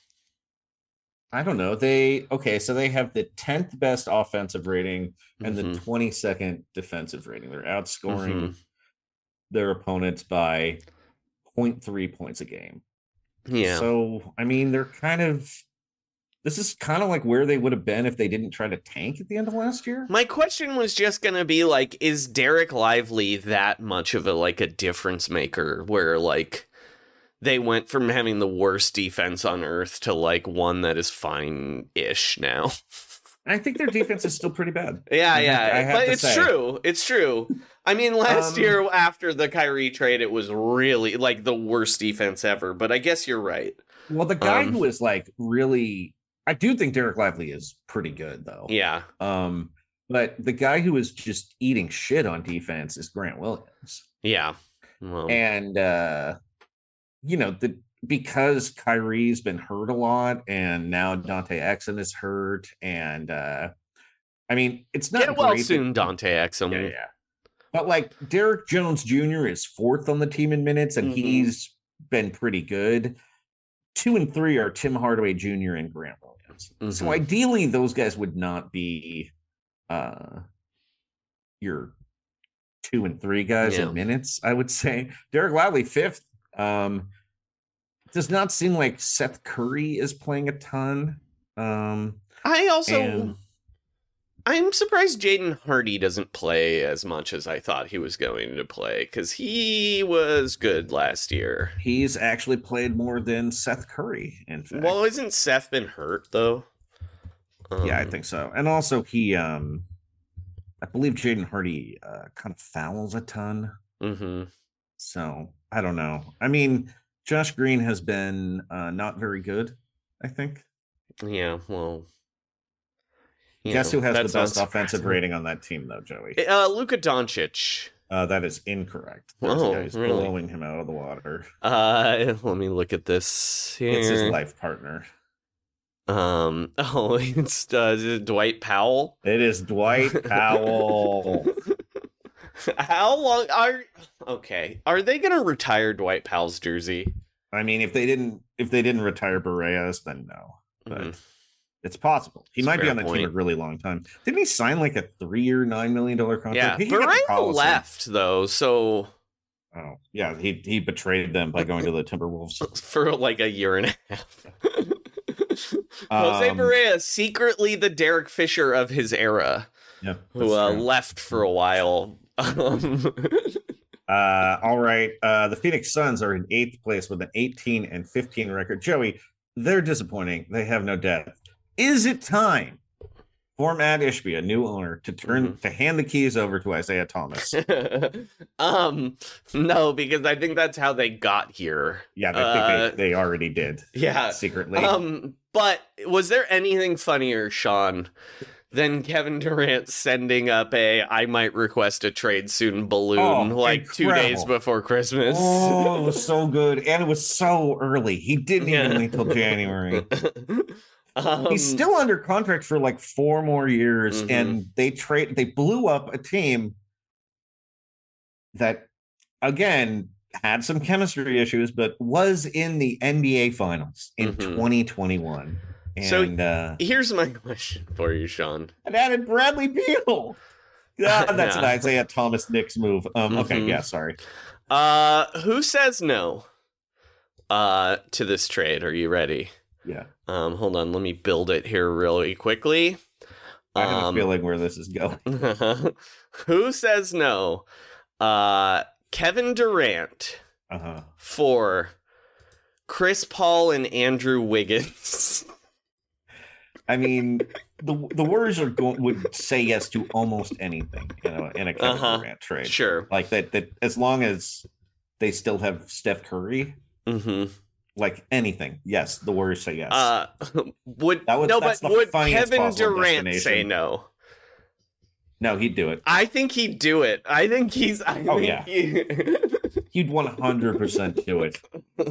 I don't know. They okay, so they have the tenth best offensive rating and the Mhm. twenty-second defensive rating. They're outscoring Mhm. their opponents by zero point three points a game. Yeah. So, I mean, they're kind of this is kind of like where they would have been if they didn't try to tank at the end of last year. My question was just gonna be like, is Derek Lively that much of a like a difference maker where like they went from having the worst defense on earth to like one that is fine-ish now? I think their defense is still pretty bad. Yeah, I have- yeah, I have but to it's say. true. It's true. I mean, last Um, year after the Kyrie trade, it was really like the worst defense ever. But I guess you're right. Well, the guy Um, who is like really, I do think Derek Lively is pretty good though. Yeah. Um, but the guy who is just eating shit on defense is Grant Williams, Yeah. Well, and uh, you know the because Kyrie's been hurt a lot, and now Dante Exum is hurt, and uh, I mean it's not get well great that- soon, Dante Exum. Yeah, yeah. But like Derek Jones Junior is fourth on the team in minutes, and Mhm. he's been pretty good. Two and three are Tim Hardaway Junior and Grant Williams. So Mhm. ideally, those guys would not be uh, your two and three guys Yeah. in minutes. I would say Derek Lively fifth. Um, does not seem like Seth Curry is playing a ton. Um, I also. and I'm surprised Jaden Hardy doesn't play as much as I thought he was going to play, because he was good last year. he's actually played more than Seth Curry. In fact, Well, isn't Seth been hurt, though? Um, yeah, I think so. And also, he, um, I believe Jaden Hardy uh, kind of fouls a ton. Mm-hmm. So I don't know. I mean, Josh Green has been uh, not very good, I think. Yeah, well. you Guess know, who has the that's not best offensive surprising. rating on that team, though, Joey? Uh, Luka Doncic. Uh, that is incorrect. This Oh, guy's really? blowing him out of the water. Uh, let me look at this here. It's his life partner. Um, oh, it's uh, is it Dwight Powell. It is Dwight Powell. How long are okay? Are they gonna retire Dwight Powell's jersey? I mean, if they didn't, if they didn't retire Boreas, then no. But Mhm. it's possible. He That's a might be fair on the team point. a really long time. Didn't he sign like a three-year, nine million dollar Yeah, contract? He could get the Barea policy. left though, so Oh, yeah. He he betrayed them by going to the Timberwolves. for like a year and a half. Jose Um, Barea, secretly the Derek Fisher of his era, Yeah. who that's uh, true. left for a while. Um, Uh, all right. Uh, the Phoenix Suns are in eighth place with an eighteen and fifteen record. Joey, they're disappointing. They have no depth. Is it time for Matt Ishbia, a new owner, to turn Mhm. to hand the keys over to Isaiah Thomas? um, no, because I think that's how they got here. Yeah, I think Uh, they, they already did Yeah. secretly. Um, but was there anything funnier, Sean, than Kevin Durant sending up a "I might request a trade soon" balloon Oh, like two incredible. days before Christmas? Oh, it was so good, and it was so early. He didn't even Yeah. wait till January. um, He's still under contract for like four more years, Mhm. and they trade. They blew up a team that, again, had some chemistry issues, but was in the N B A Finals in Mhm. twenty twenty-one. So- And uh, Here's my question for you, Sean. it added Bradley Beal. Ah, that's an Yeah. Isaiah Thomas Knicks move. Um, okay, Mhm. yeah, sorry. Uh, who says no? Uh, to this trade? Are you ready? Yeah, Um, hold on, let me build it here really quickly. I have Um, a feeling where this is going. Who says no? Uh, Kevin Durant Uh huh. for Chris Paul and Andrew Wiggins. I mean, the the Warriors are going would say yes to almost anything, you know, in a Kevin Uh-huh. Durant trade. Sure. Like that. That as long as they still have Steph Curry, Mm-hmm. like anything, yes, the Warriors say yes. Uh, would That was- no, that's but the would funniest Kevin possible Durant say destination. no? no, he'd do it. I think he'd do it. I think he's. I Oh, think yeah. he- He'd one hundred percent do it.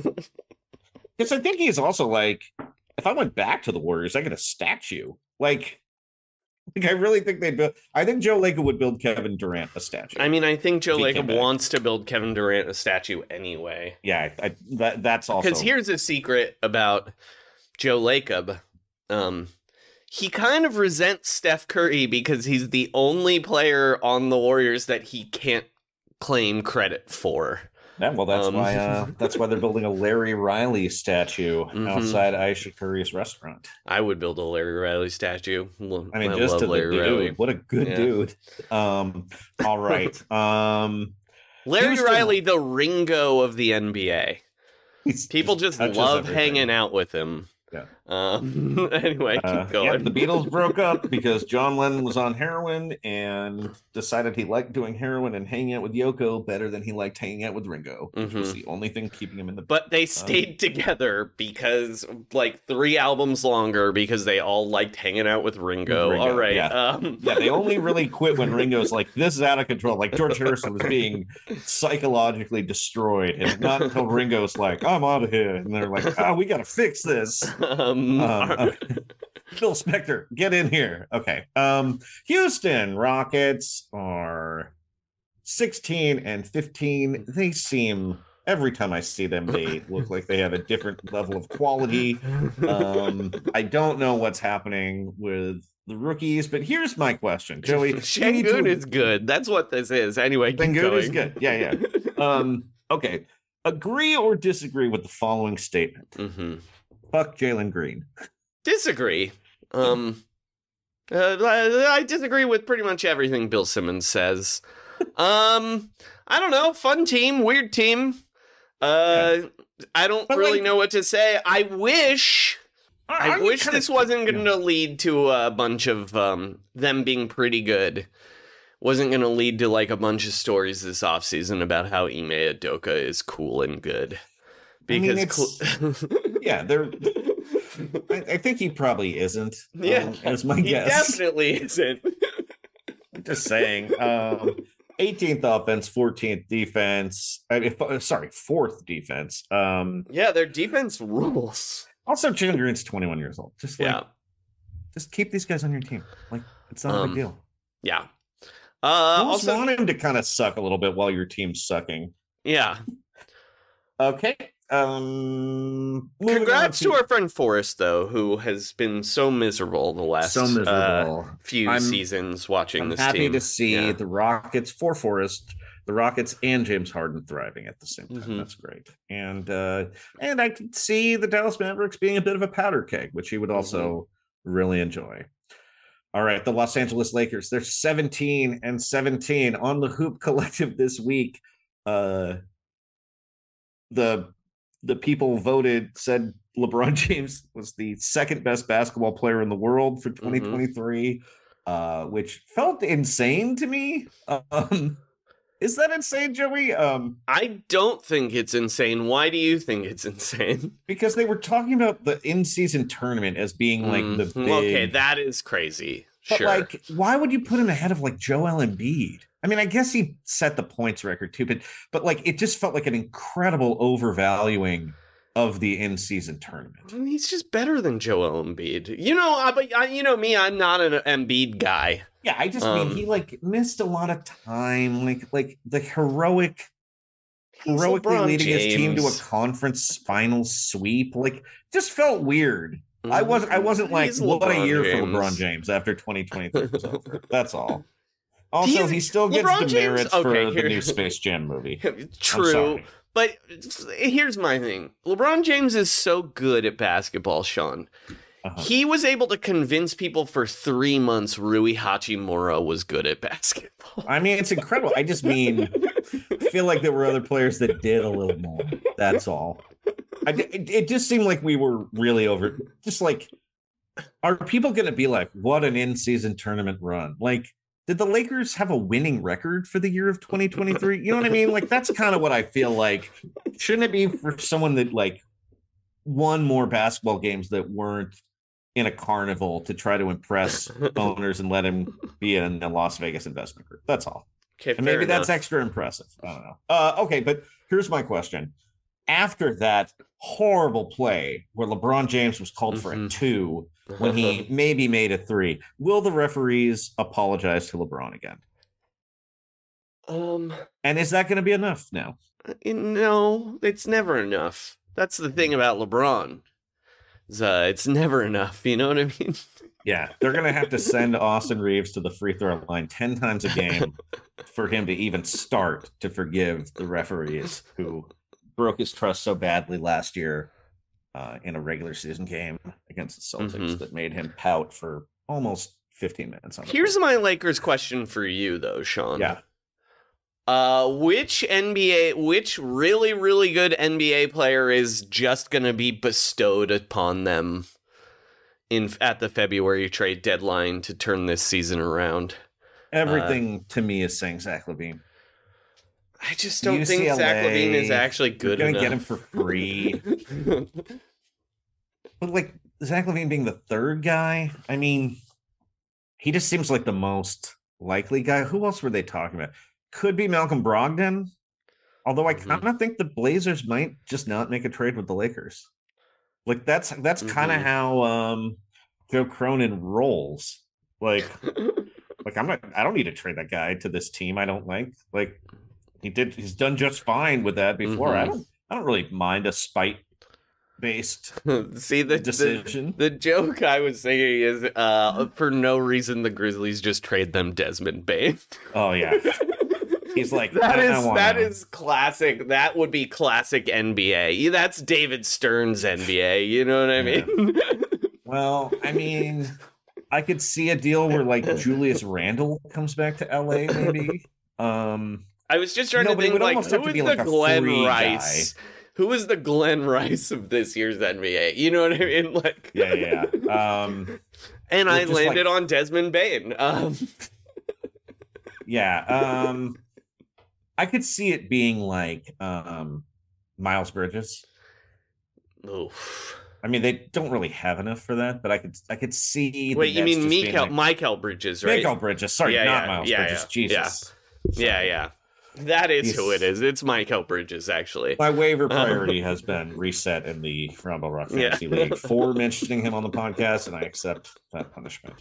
Because I think he's also like, if I went back to the Warriors, I get a statue. Like, like I really think they'd build. I think Joe Lacob would build Kevin Durant a statue. I mean, I think Joe If he came Lacob back. wants to build Kevin Durant a statue anyway. yeah, I, I, that that's also Because here's a secret about Joe Lacob. Um, he kind of resents Steph Curry because he's the only player on the Warriors that he can't claim credit for. Yeah, well, that's Um, why uh, that's why they're building a Larry Riley statue Mhm. outside Aisha Curry's restaurant. I would build a Larry Riley statue. Lo- I mean, just love to the Larry dude, Riley. what a good Yeah. dude. Um, all right, um, Larry Houston- Riley, the Ringo of the N B A. he's- People just touches love everything. hanging out with him. Yeah. Um, anyway, keep Uh, going. yeah, the Beatles broke up because John Lennon was on heroin and decided he liked doing heroin and hanging out with Yoko better than he liked hanging out with Ringo, which was Mhm. the only thing keeping him in the. But they stayed together because, like, three albums longer because they all liked hanging out with Ringo. Ringo, all right. yeah. Um, Yeah, they only really quit when Ringo's like, "This is out of control." Like George Harrison was being psychologically destroyed, and not until Ringo's like, "I'm out of here," and they're like, "Oh, we got to fix this." um, Um, okay. Phil Spector, get in here. Okay. Um, Houston Rockets are sixteen and fifteen. They seem every time I see them, they look like they have a different level of quality. Um, I don't know what's happening with the rookies, but here's my question, Joey. you need Shangoon to- is good. That's what this is. Anyway, keep Shangoon going. is good. Yeah, yeah. Um, okay. Agree or disagree with the following statement? Mhm. Fuck Jalen Green. Disagree. Um, uh, I I disagree with pretty much everything Bill Simmons says. Um, I don't know. Fun team, weird team. Uh, I don't But, really like- know what to say. I wish. I I'm wish kinda- this wasn't going to lead to a bunch of um them being pretty good. Wasn't going to lead to like a bunch of stories this offseason about how Ime Udoka is cool and good. I mean, Because it's- cl- Yeah, they're. I, I think he probably isn't. yeah, um, as my he guess. definitely isn't. I'm just saying. Um, eighteenth offense, fourteenth defense. I mean, sorry, fourth defense. Um, yeah, their defense rules. Also, Jalen Green's twenty-one years old. Just like, yeah. just keep these guys on your team. Like, it's not um, a big deal. Yeah. Uh, you also, want him to kind of suck a little bit while your team's sucking. Yeah. Okay. Um, Congrats to... to our friend Forrest, though, who has been so miserable the last so miserable. Uh, few I'm, seasons watching I'm this happy team. to see yeah. the Rockets for Forrest, the Rockets and James Harden thriving at the same time. Mm-hmm. That's great. And uh, and I could see the Dallas Mavericks being a bit of a powder keg, which he would also mm-hmm. really enjoy. All right, the Los Angeles Lakers, they're seventeen and seventeen on the Hoop Collective this week. Uh, the the people voted, said LeBron James was the second best basketball player in the world for twenty twenty-three, mm-hmm. uh, which felt insane to me. Um, is that insane, Joey? Um, I don't think it's insane. Why do you think it's insane? Because they were talking about the in-season tournament as being like mm, the big... Okay, that is crazy. But sure. like, why would you put him ahead of like Joel Embiid? I mean, I guess he set the points record too, but but like it just felt like an incredible overvaluing of the in-season tournament. I mean, he's just better than Joel Embiid. You know, I, but I, you know me, I'm not an Embiid guy. Yeah, I just um, mean he like missed a lot of time, like like the heroic, heroically LeBron leading James. his team to a conference final sweep. Like, just felt weird. Mm-hmm. I wasn't. I wasn't like, he's what LeBron a year James. for LeBron James after twenty twenty-three was over. That's all. Also, He's, he still gets LeBron demerits James, okay, for here, the new Space Jam movie. True, but here's my thing. LeBron James is so good at basketball, Sean. Uh-huh. He was able to convince people for three months Rui Hachimura was good at basketball. I mean, it's incredible. I just mean, I feel like there were other players that did a little more. That's all. I, it, it just seemed like we were really over. Just like, are people going to be like, what an in-season tournament run? Like, did the Lakers have a winning record for the year of twenty twenty-three? You know what I mean? Like, that's kind of what I feel like. Shouldn't it be for someone that, like, won more basketball games that weren't in a carnival to try to impress owners and let him be in the Las Vegas investment group? That's all. Okay, and maybe enough. That's extra impressive. I don't know. Uh, okay, but here's my question. After that horrible play where LeBron James was called mm-hmm. for a two when he maybe made a three, will the referees apologize to LeBron again? Um, and is that going to be enough now? No, it's never enough. That's the thing about LeBron. It's, uh, it's never enough. You know what I mean? Yeah, they're going to have to send Austin Reeves to the free throw line ten times a game for him to even start to forgive the referees who broke his trust so badly last year uh, in a regular season game against the Celtics mm-hmm. that made him pout for almost fifteen minutes. On Here's my Lakers question for you, though, Sean. Yeah. Uh, which N B A, which really, really good N B A player is just going to be bestowed upon them in at the February trade deadline to turn this season around? Everything uh, to me is saying Zach LaVine. I just don't U C L A, think Zach LaVine is actually good you're enough. Going to get him for free. But like Zach LaVine being the third guy, I mean, he just seems like the most likely guy. Who else were they talking about? Could be Malcolm Brogdon. Although I kind of mm-hmm. think the Blazers might just not make a trade with the Lakers. Like that's that's mm-hmm. kind of how um, Joe Cronin rolls. Like, like I'm not. I don't need to trade that guy to this team I don't like. Like. He did. He's done just fine with that before. Mm-hmm. I don't. I don't really mind a spite-based See the decision. The, the joke I was saying is, uh, for no reason, the Grizzlies just trade them Desmond Bane. Oh yeah, he's like that I, is I that him. is classic. That would be classic N B A. That's David Stern's N B A. You know what I yeah. mean? Well, I mean, I could see a deal where like Julius Randle comes back to L A. Maybe. Um. I was just trying no, to think, like, who is the like Glenn Rice? Guy. Who is the Glenn Rice of this year's N B A? You know what I mean? Like, yeah, yeah. Um, and I landed like... on Desmond Bane. Um. Yeah, um, I could see it being like um, Miles Bridges. Oof. I mean, they don't really have enough for that, but I could, I could see. Wait, you mean Michael, like... Michael Bridges, right? Michael Bridges. Sorry, yeah, not yeah, Miles yeah, Bridges. Yeah, Jesus. So yeah, yeah. That is he's- who it is. It's Mikal Bridges, actually. My waiver priority has been reset in the Rumble Rock Fantasy Yeah. League for mentioning him on the podcast, and I accept that punishment.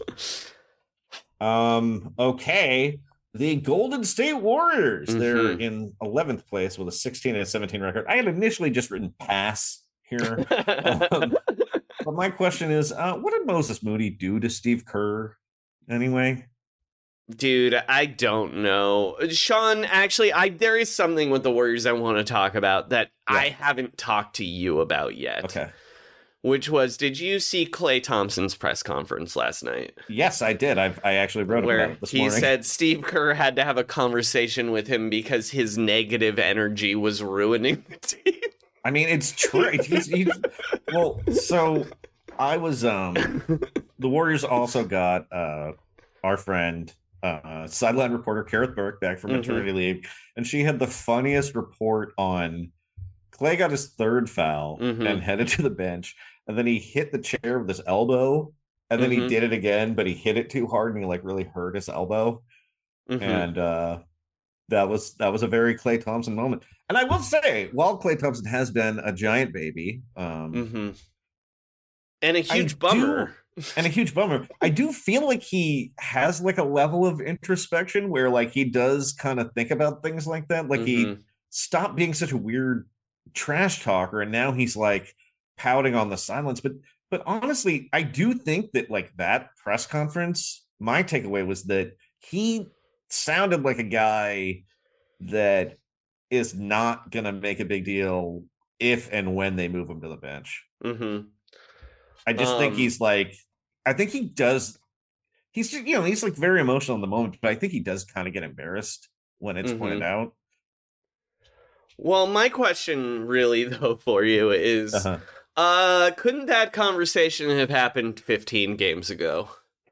Um. Okay. The Golden State Warriors. They're Mhm. in eleventh place with a sixteen and seventeen record. I had initially just written pass here. Um, but my question is, uh, what did Moses Moody do to Steve Kerr anyway? Dude, I don't know. Sean, actually, I there is something with the Warriors I want to talk about that Yeah. I haven't talked to you about yet. Okay. Which was, did you see Klay Thompson's press conference last night? Yes, I did. I I actually wrote about Where it this he morning. said Steve Kerr had to have a conversation with him because his negative energy was ruining the team. I mean, it's true. He's, he's, well, so I was um the Warriors also got uh our friend uh sideline reporter Kareth Burke back from Mhm. maternity leave, and she had the funniest report on Klay got his third foul Mhm. and headed to the bench, and then he hit the chair with his elbow, and then Mhm. he did it again, but he hit it too hard and he like really hurt his elbow. Mhm. And uh that was that was a very Klay Thompson moment. And I will say, while Klay Thompson has been a giant baby, um, Mm-hmm. And a I huge bummer. and a huge bummer, I do feel like he has like a level of introspection where like he does kind of think about things like that. Like he Mhm. stopped being such a weird trash talker, and now he's like pouting on the silence. But but honestly, I do think that like that press conference, my takeaway was that he sounded like a guy that is not going to make a big deal if and when they move him to the bench. Mm-hmm. I just think Um, he's like, I think he does. He's just, you know, he's like very emotional in the moment, but I think he does kind of get embarrassed when it's Mhm. pointed out. Well, my question really though for you is Uh-huh. uh couldn't that conversation have happened fifteen games ago?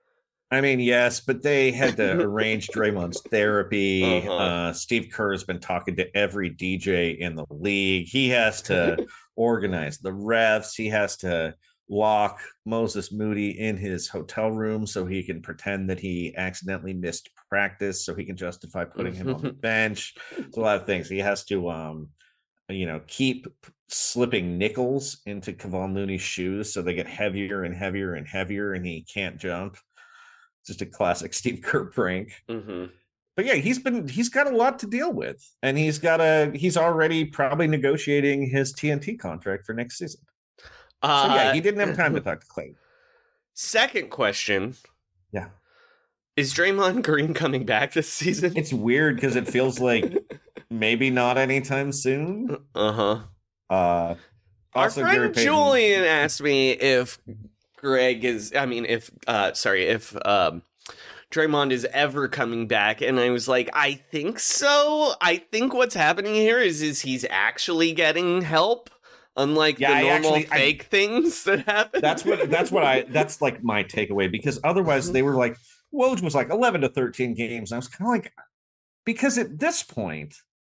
I mean, yes, but they had to arrange Draymond's therapy. Uh-huh. Uh, Steve Kerr has been talking to every D J in the league. He has to organize the refs. He has to lock Moses Moody in his hotel room so he can pretend that he accidentally missed practice so he can justify putting him on the bench. It's a lot of things. He has to, um, you know, keep slipping nickels into Kevon Looney's shoes so they get heavier and heavier and heavier, and he can't jump. Just a classic Steve Kerr prank. Mm-hmm. But yeah, he's been he's got a lot to deal with, and he's got a he's already probably negotiating his T N T contract for next season. Uh, So yeah, he didn't have time to talk to Klay. Second question: Yeah, is Draymond Green coming back this season? it's weird because it feels like maybe not anytime soon. Uh huh. Uh, Our also, Gary friend Payton- Julian asked me if Greg is, I mean, if, uh, sorry, if um, Draymond is ever coming back. And I was like, I think so. I think what's happening here is, is he's actually getting help, unlike Yeah, I the normal actually- I- fake things that happen. That's what that's what I that's like my takeaway, because otherwise they were like Woj was like eleven to thirteen games. And I was kind of like, because at this point,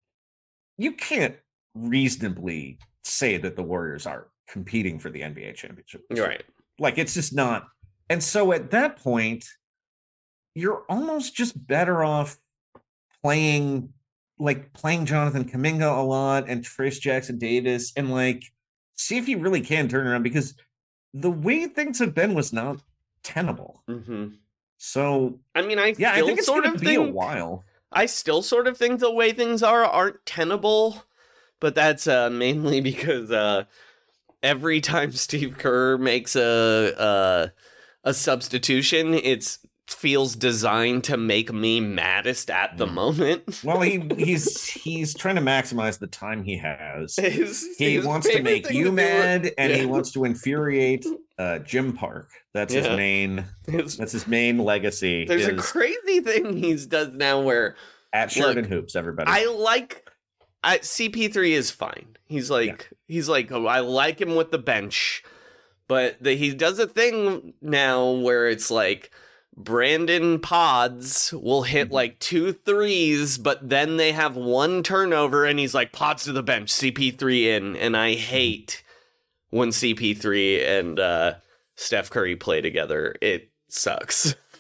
you can't reasonably say that the Warriors are competing for the N B A championship. Right. Like, it's just not. And so at that point, you're almost just better off playing like playing Jonathan Kuminga a lot and Trace Jackson Davis, and like see if you really can turn around, because the way things have been was not tenable. Mm-hmm. So I mean, I yeah, I still think it's sort going of to be think a while. I still sort of think the way things are aren't tenable, but that's uh, mainly because uh, every time Steve Kerr makes a uh, a substitution, it's feels designed to make me maddest at the moment. Well, he he's he's trying to maximize the time he has. His- He his wants to favorite make thing you to do- mad, and Yeah. he wants to infuriate uh, Jim Park. That's his Yeah. main. His- That's his main legacy. There's a is crazy thing he does now where at Sheridan look, Hoops. Everybody. I like I, C P three is fine. He's like he's like oh, I like him with the bench, but the, he does a thing now where it's like Brandon Pods will hit like two threes, but then they have one turnover, and he's like Pods to the bench, C P three in, and I hate when C P three and uh, Steph Curry play together. It sucks.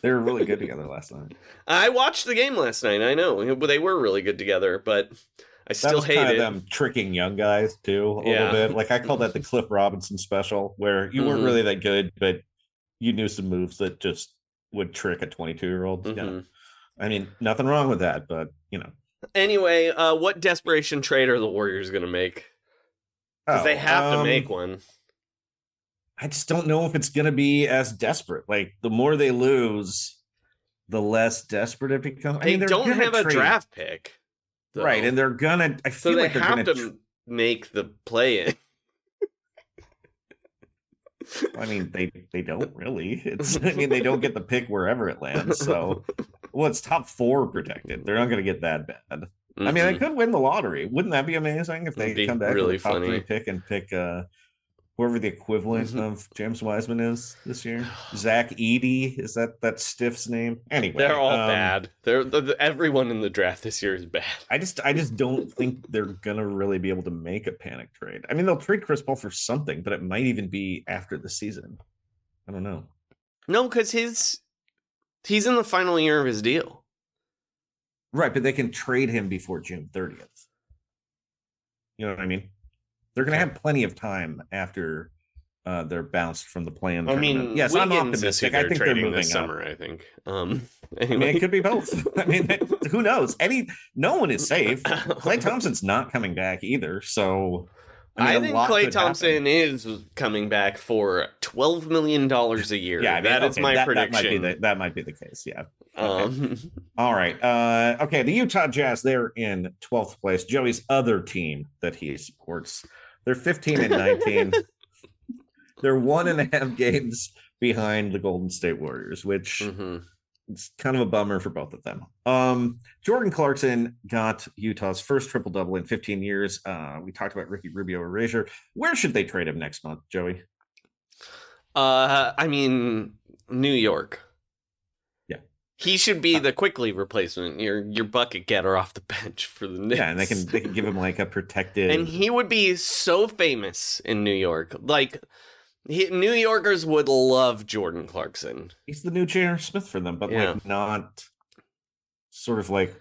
They were really good together last night. I watched the game last night. I know they were really good together, but I still that was hate kind it. Of them tricking young guys too a Yeah. little bit. Like I call that the Cliff Robinson special, where you mm-hmm. weren't really that good, but you knew some moves that just would trick a twenty-two year old. Mm-hmm. Yeah. I mean, nothing wrong with that, but you know. Anyway, uh, what desperation trade are the Warriors going to make? Because oh, they have um, to make one. I just don't know if it's going to be as desperate. Like, the more they lose, the less desperate it becomes. They I mean, don't have trade. a draft pick. Though. Right, and they're going to... I feel so they like they're have gonna to tr- make the play-in. I mean, they, they don't really. It's I mean, they don't get the pick wherever it lands, so... Well, it's top four protected. They're not going to get that bad. Mm-hmm. I mean, they could win the lottery. Wouldn't that be amazing if they come back really with a top funny. three pick and pick uh, whoever the equivalent mm-hmm. of James Wiseman is this year? Zach Edey, is that that stiff's name? Anyway, they're all um, bad. They're the, the, everyone in the draft this year is bad. I just, I just don't think they're gonna really be able to make a panic trade. I mean, they'll trade Chris Paul for something, but it might even be after the season. I don't know. No, because his he's in the final year of his deal. Right, but they can trade him before June thirtieth. You know what I mean? They're going to have plenty of time after uh, they're bounced from the play-in I tournament. mean, yes, Wiggins I'm optimistic. I think they're moving this up. summer. I think. Um, anyway. I mean, it could be both. I mean, who knows? Any, no one is safe. Klay Thompson's not coming back either. So I, mean, I think Klay Thompson happen. is coming back for twelve million dollars a year. Yeah, I mean, that okay, is my that, prediction. That might, be the, that might be the case. Yeah. Okay. Um, All right. Uh, okay. The Utah Jazz, they're in twelfth place. Joey's other team that he supports. They're fifteen and nineteen. They're one and a half games behind the Golden State Warriors, which mm-hmm. it's kind of a bummer for both of them. Um, Jordan Clarkson got Utah's first triple-double in fifteen years. Uh, we talked about Ricky Rubio erasure. Where should they trade him next month, Joey? Uh, I mean, New York. He should be the quickly replacement, your your bucket getter off the bench for the Knicks. Yeah, and they can they can give him like a protected. And he would be so famous in New York. Like he, New Yorkers would love Jordan Clarkson. He's the new J R. Smith for them, but yeah. like not sort of like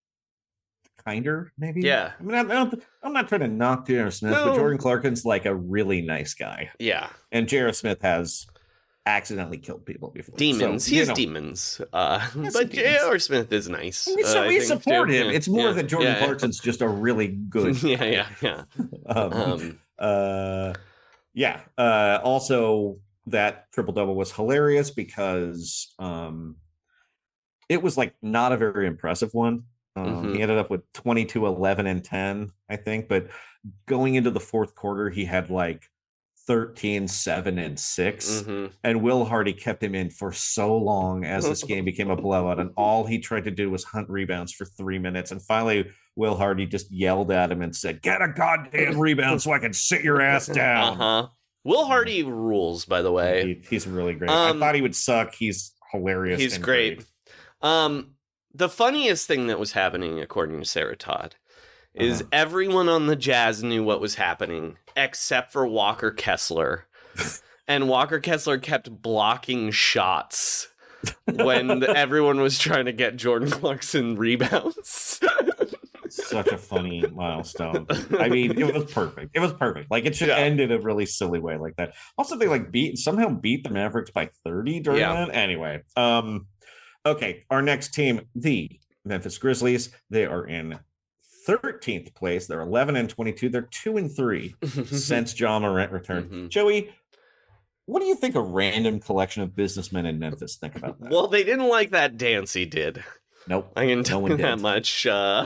kinder, maybe. Yeah. I mean, I, I don't, I'm not trying to knock J R. Smith, no. but Jordan Clarkson's like a really nice guy. Yeah, and J R. Smith has accidentally killed people before. Demons. So, he has know. demons. Uh, but J R. Smith is nice. We, so uh, we support too. him. Yeah. It's more yeah. that Jordan yeah, Clarkson's yeah. just a really good. yeah, yeah, yeah. um, um, uh, yeah. Uh, also, that triple double was hilarious because um, it was like not a very impressive one. Um, mm-hmm. He ended up with twenty-two, eleven, and ten, I think. But going into the fourth quarter, he had like thirteen, seven, and six. Mm-hmm. And Will Hardy kept him in for so long as this game became a blowout. And all he tried to do was hunt rebounds for three minutes. And finally, Will Hardy just yelled at him and said, "Get a goddamn rebound so I can sit your ass down." Uh-huh. Will Hardy rules, by the way. He, he's really great. Um, I thought he would suck. He's hilarious. He's and great. great. Um, the funniest thing that was happening, according to Sarah Todd, is uh-huh. everyone on the Jazz knew what was happening except for Walker Kessler. And Walker Kessler kept blocking shots when the, everyone was trying to get Jordan Clarkson rebounds. Such a funny milestone. I mean, it was perfect. It was perfect. Like, it should yeah. end in a really silly way like that. Also, they like beat somehow beat the Mavericks by thirty during yeah. that. Anyway, um, okay, our next team, the Memphis Grizzlies. They are in thirteenth place. They're eleven and twenty-two. They're two and three since Ja Morant returned. Mm-hmm. Joey, what do you think a random collection of businessmen in Memphis think about that? Well, they didn't like that dance he did. Nope. I can tell no you that much. Uh,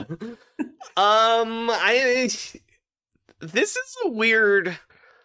um, I. This is a weird.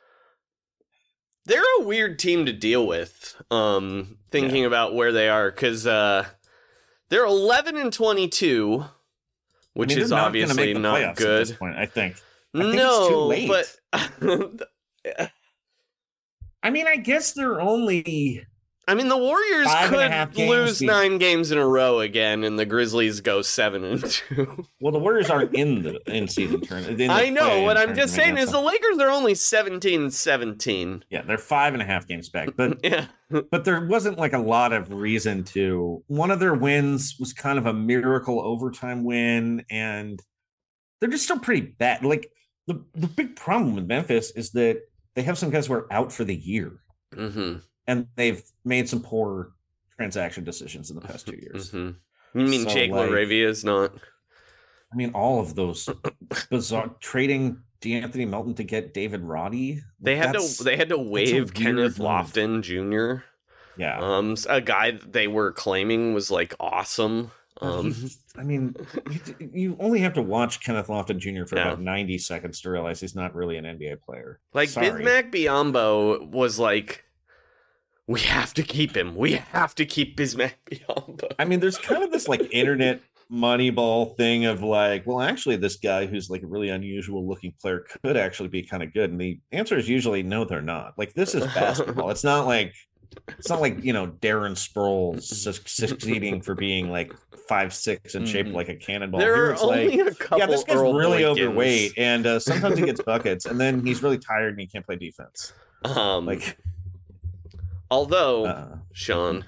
They're a weird team to deal with. Um, thinking yeah. about where they are, because uh, they're eleven and twenty-two. Which I mean, is not obviously not good. At this point, I think. I think no, it's too late. but I mean, I guess they're only I mean, the Warriors Five and a half could games lose be- nine games in a row again, and the Grizzlies go seven and two. Well, the Warriors aren't in the in season tournament. I know. What I'm just saying is the Lakers are only seventeen and seventeen. Yeah, they're five and a half games back, but Yeah. but there wasn't like a lot of reason to. One of their wins was kind of a miracle overtime win, and they're just still pretty bad. Like the the big problem with Memphis is that they have some guys who are out for the year. Mm-hmm. And they've made some poor transaction decisions in the past two years. Mm-hmm. You mean So, Jake like- Laravia is not? I mean, all of those bizarre trading DeAnthony Melton to get David Roddy. They had that's- to. They had to waive weird Kenneth move. Lofton Junior Yeah. Um, a guy that they were claiming was like awesome. Um, I mean, you, you only have to watch Kenneth Lofton Junior for Yeah. about ninety seconds to realize he's not really an N B A player. like Sorry. Bismack Biyombo was like, we have to keep him. We have to keep Bismack Biyombo. I mean, there's kind of this like internet Moneyball thing of like, well, actually, this guy who's like a really unusual looking player could actually be kind of good. And the answer is usually no, they're not. Like, this is basketball. It's not like it's not like, you know, Darren Sproles su- succeeding for being like five six and shaped like a cannonball. There Here are it's only like, a couple. yeah, this guy's Earl really Boykins. overweight, and uh, sometimes he gets buckets, and then he's really tired and he can't play defense. Um, Like, although uh, Sean,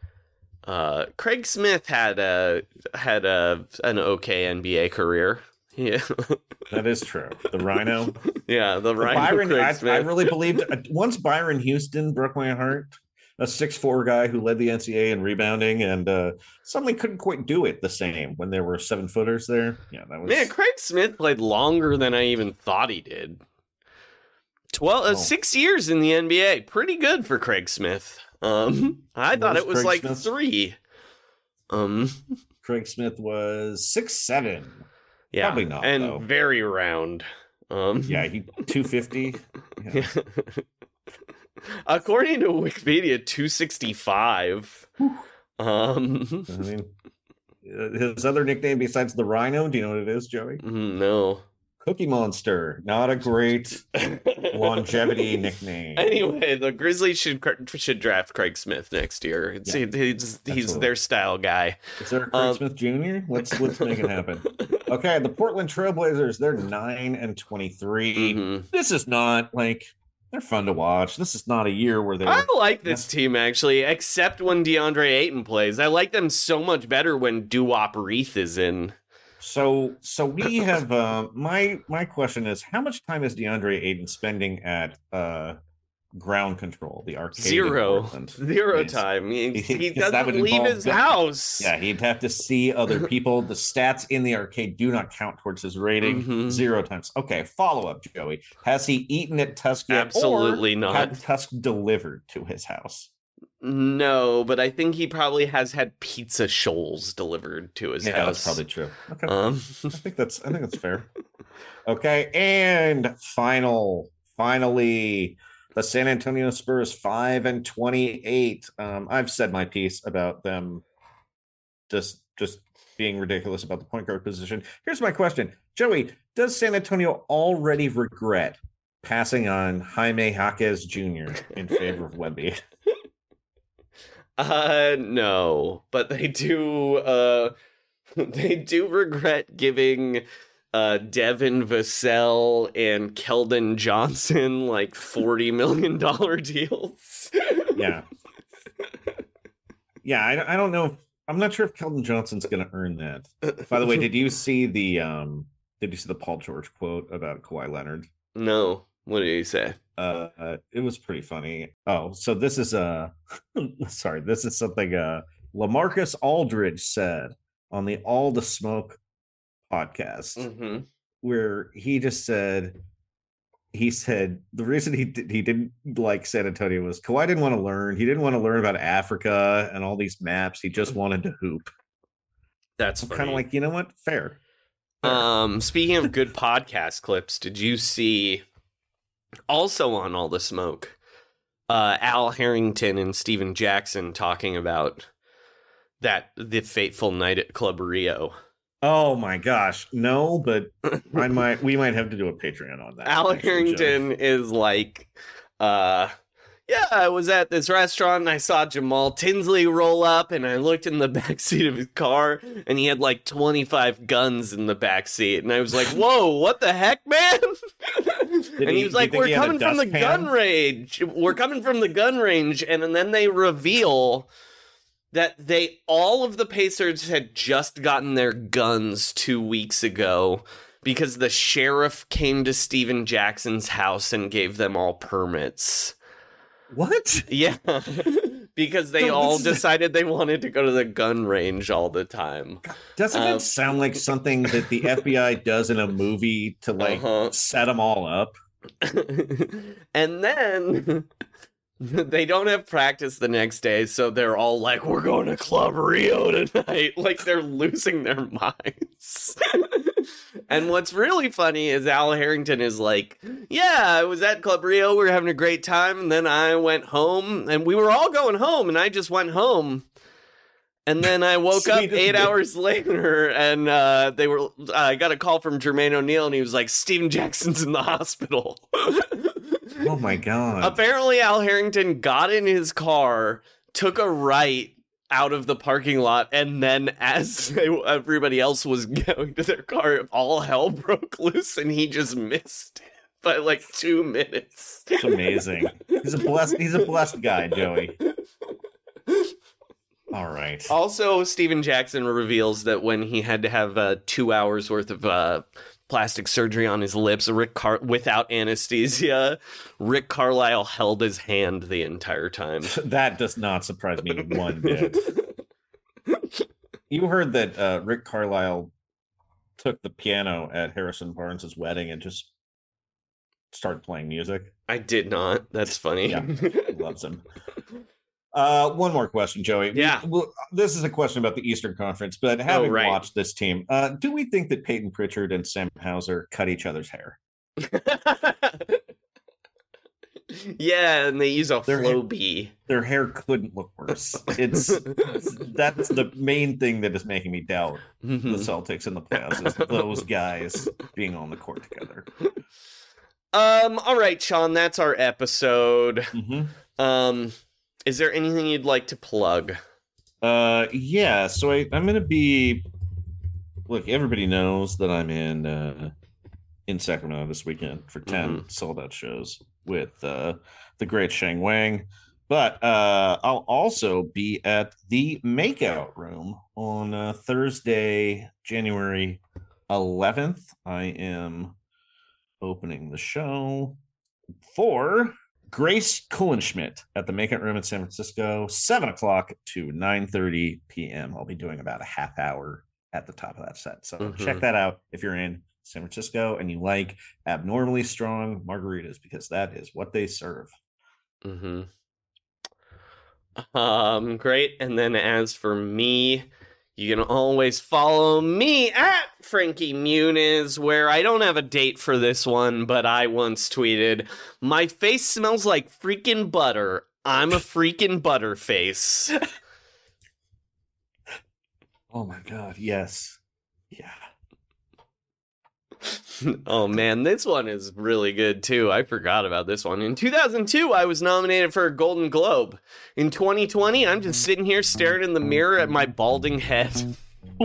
uh, Craig Smith had a had a an okay N B A career. Yeah, that is true. The Rhino. yeah. The Rhino Byron, Craig I, Smith. I really believed uh, once Byron Houston broke my heart, a six four guy who led the N C A A in rebounding and uh, suddenly couldn't quite do it the same when there were seven footers there. Yeah, that was Man, Craig Smith played longer than I even thought he did. Twelve, uh, Oh. six years in the N B A, pretty good for Craig Smith. Um, I What thought was it was Craig like Smith's? three. Um, Craig Smith was six seven. yeah, Probably not, and though. very round. Um, Yeah, he two fifty. Yeah. According to Wikipedia, two sixty-five. Um, I mean, uh, his other nickname besides the Rhino, do you know what it is, Joey? mm, no. Cookie Monster. Not a great longevity nickname. Anyway, the Grizzlies should should draft Craig Smith next year. It's, Yeah, he- he's he's absolutely. their style guy. Is there a Craig Um, Smith Junior? Let's let's make it happen. Okay, the Portland Trailblazers, they're nine and twenty-three. Mhm. This is not like they're fun to watch. This is not a year where they're I like this team actually, except when DeAndre Ayton plays. I like them so much better when Doo-Wop Reith is in. so so we have uh my my question is how much time is DeAndre Ayton spending at uh ground control, the arcade in Zero. Portland? Zero Yes. time. He, he Because that would doesn't leave involve his that. house. Yeah, he'd have to see other people. The stats in the arcade do not count towards his rating. Mhm. Zero times. Okay, follow up, Joey. Has he eaten at Tusk yet? Absolutely or not. Had Tusk delivered to his house? No, but I think he probably has had pizza shoals delivered to his Yeah, house. that's probably true. Okay, Um, I think that's I think that's fair. Okay, and final, finally, the San Antonio Spurs five and twenty-eight. Um, I've said my piece about them just just being ridiculous about the point guard position. Here's my question, Joey: does San Antonio already regret passing on Jaime Jaquez Junior in favor of Wemby? Uh, no, but they do, uh, they do regret giving, uh, Devin Vassell and Keldon Johnson like forty million dollars deals. Yeah, yeah. I, I don't know. If, I'm not sure if Keldon Johnson's going to earn that. By the way, did you see the um? Did you see the Paul George quote about Kawhi Leonard? No, what did he say? Uh, uh, it was pretty funny. Oh, so this is uh sorry, this is something uh LaMarcus Aldridge said on the All the Smoke podcast, Mm-hmm. where he just said he said the reason he did, he didn't like San Antonio was Kawhi didn't want to learn. He didn't want to learn about Africa and all these maps. He just wanted to hoop. That's I'm funny. kind of like, you know what? Fair. Fair. Um, speaking of good podcast clips, did you see also on All the Smoke, uh, Al Harrington and Steven Jackson talking about that the fateful night at Club Rio? Oh my gosh, no, but I might we might have to do a Patreon on that. Al actually, Joe. Harrington is like, uh, Yeah, I was at this restaurant and I saw Jamal Tinsley roll up and I looked in the backseat of his car and he had like twenty-five guns in the backseat. And I was like, whoa, what the heck, man? And he, he was like, we're coming from the pan? gun range. We're coming from the gun range. And, and then they reveal that they, all of the Pacers had just gotten their guns two weeks ago because the sheriff came to Steven Jackson's house and gave them all permits. What? Yeah, because they so all decided a... they wanted to go to the gun range all the time. Doesn't um, that sound like something that the F B I does in a movie to, like, uh-huh. set them all up? And then they don't have practice the next day, so they're all like, we're going to Club Rio tonight. Like, they're losing their minds. And what's really funny is Al Harrington is like, yeah, I was at Club Rio, we were having a great time, and then I went home, and we were all going home, and I just went home. And then I woke up eight hours later, and uh, they were. Uh, I got a call from Jermaine O'Neal, and he was like, Steven Jackson's in the hospital. Oh, my God. Apparently, Al Harrington got in his car, took a right out of the parking lot, and then as they, everybody else was going to their car, all hell broke loose, and he just missed it by like two minutes. It's amazing. He's a blessed. He's a blessed guy, Joey. All right. Also, Steven Jackson reveals that when he had to have uh, two hours worth of uh, plastic surgery on his lips, Rick Car- without anesthesia, Rick Carlisle held his hand the entire time. That does not surprise me one bit. You heard that uh, Rick Carlisle took the piano at Harrison Barnes' wedding and just started playing music? I did not. That's funny. Yeah, he loves him. Uh, one more question, Joey. Yeah. Well, this is a question about the Eastern Conference, but having oh, right. watched this team, uh, do we think that Peyton Pritchard and Sam Hauser cut each other's hair? Yeah, and they use a their Flowbee. Hair, their hair couldn't look worse. It's, it's that's the main thing that is making me doubt mm-hmm. the Celtics in the playoffs is those guys being on the court together. Um. All right, Sean, that's our episode. Mm-hmm. Um. Is there anything you'd like to plug? Uh, yeah. So I, I'm going to be. Look, everybody knows that I'm in uh, in Sacramento this weekend for ten mm-hmm. sold out shows with uh, the great Sheng Wang. But uh, I'll also be at the Makeout Room on uh, Thursday, January eleventh. I am opening the show for Grace Kulenschmidt at the Makeout Room in San Francisco, seven o'clock to nine thirty p.m. I'll be doing about a half hour at the top of that set. So mm-hmm. check that out if you're in San Francisco and you like abnormally strong margaritas, because that is what they serve. Mm-hmm. Um, great. And then as for me, you can always follow me at Frankie Muniz, where I don't have a date for this one, but I once tweeted, my face smells like freaking butter. I'm a freaking butterface. Oh my God. Yes. Yeah. Oh man, this one is really good too. I forgot about this one. In two thousand two, I was nominated for a Golden Globe. In twenty twenty, I'm just sitting here staring in the mirror at my balding head.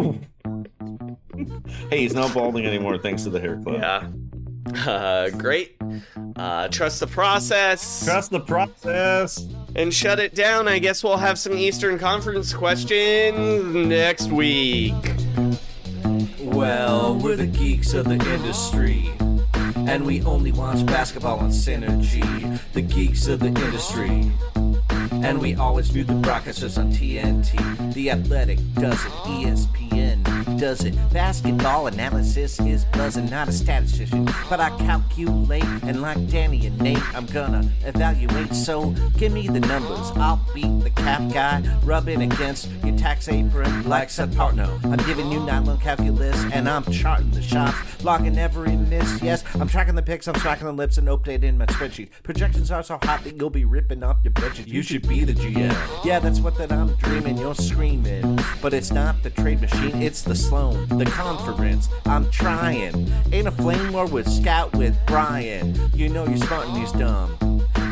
Hey, he's not balding anymore thanks to the hair club. Yeah. Uh, great. Uh, trust the process. Trust the process. And shut it down. I guess we'll have some Eastern Conference questions next week. Well, we're the geeks of the industry, and we only watch basketball on Synergy. The geeks of the industry, and we always view the broadcasters on T N T. The Athletic does it, E S P N does it. Basketball analysis is buzzing, not a statistician, but I calculate, and like Danny and Nate, I'm gonna evaluate. So give me the numbers, I'll be the cap guy, rubbing against your tax apron like Seth Partnow. I'm giving you nylon calculus, and I'm charting the shots, logging every miss. Yes, I'm tracking the picks, I'm tracking the lips, and updating my spreadsheet. Projections are so hot that you'll be ripping off your budget. You should be the G M. Yeah, that's what that I'm dreaming, you're screaming. But it's not the trade machine, it's the Sloan, the conference. I'm trying. Ain't a flame war with Scout with Brian. You know you're smart and he's dumb.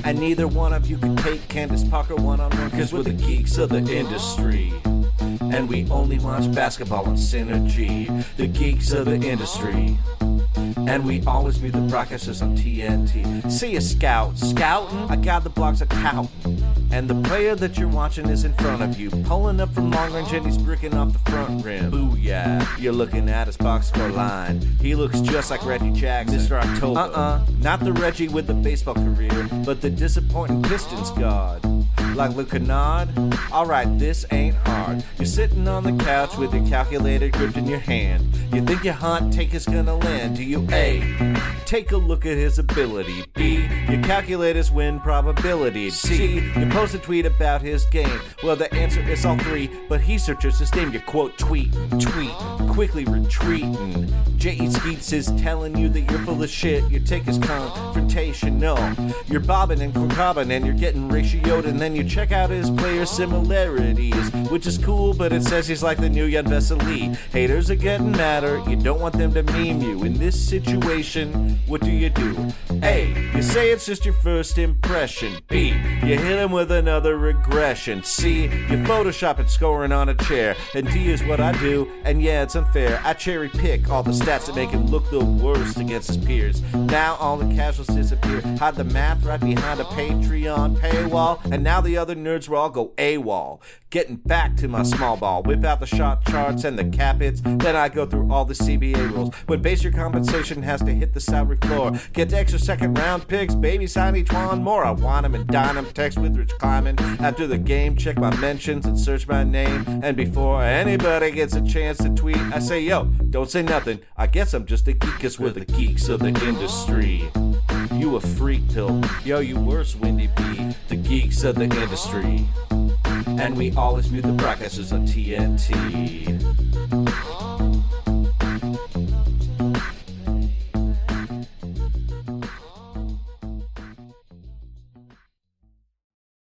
And neither one of you can take Candace Parker one-on-one, cause we're the geeks of the industry. And we only watch basketball on Synergy, the geeks of the industry. And we always meet the broadcasters on T N T. See a scout, scouting, I got the blocks of touting. And the player that you're watching is in front of you, pulling up from long range and he's bricking off the front rim. Booyah, you're looking at his box score line. He looks just like Reggie Jackson, Mister October. Uh-uh, not the Reggie with the baseball career, but the disappointing Pistons god. Like Luke Kennard? Alright, this ain't hard. You're sitting on the couch with your calculator gripped in your hand. You think your hunt take is gonna land. Do you A? Take a look at his ability. B? Your calculator's win probability. C? You post a tweet about his game. Well, the answer is all three, but he searches his name. You quote tweet, tweet, quickly retreating. J E Skeets is telling you that you're full of shit. Your take is confrontational. You're bobbing and cobbing and you're getting ratioed, and then you check out his player similarities, which is cool, but it says he's like the new Jan Vesely. Haters are getting madder, you don't want them to meme you. In this situation, what do you do? A, you say it's just your first impression. B, you hit him with another regression. C, you Photoshop it scoring on a chair. And D is what I do, and yeah, it's unfair. I cherry pick all the stats that make him look the worst against his peers. Now all the casuals disappear. Hide the math right behind a Patreon paywall, and now the other nerds will all go AWOL. Getting back to my small ball, whip out the shot charts and the cap hits, then I go through all the C B A rules. When base year compensation has to hit the salary floor, get the extra second round picks, baby sign each one more. I want him and dine him, text with Rich Kleiman. After the game, check my mentions and search my name. And before anybody gets a chance to tweet, I say, yo, don't say nothing. I guess I'm just a geek, cause we're the geeks of the industry. You a freak pill, yo, you worse, Windy B. The geeks of the industry. And we always mute the broadcasters on T N T.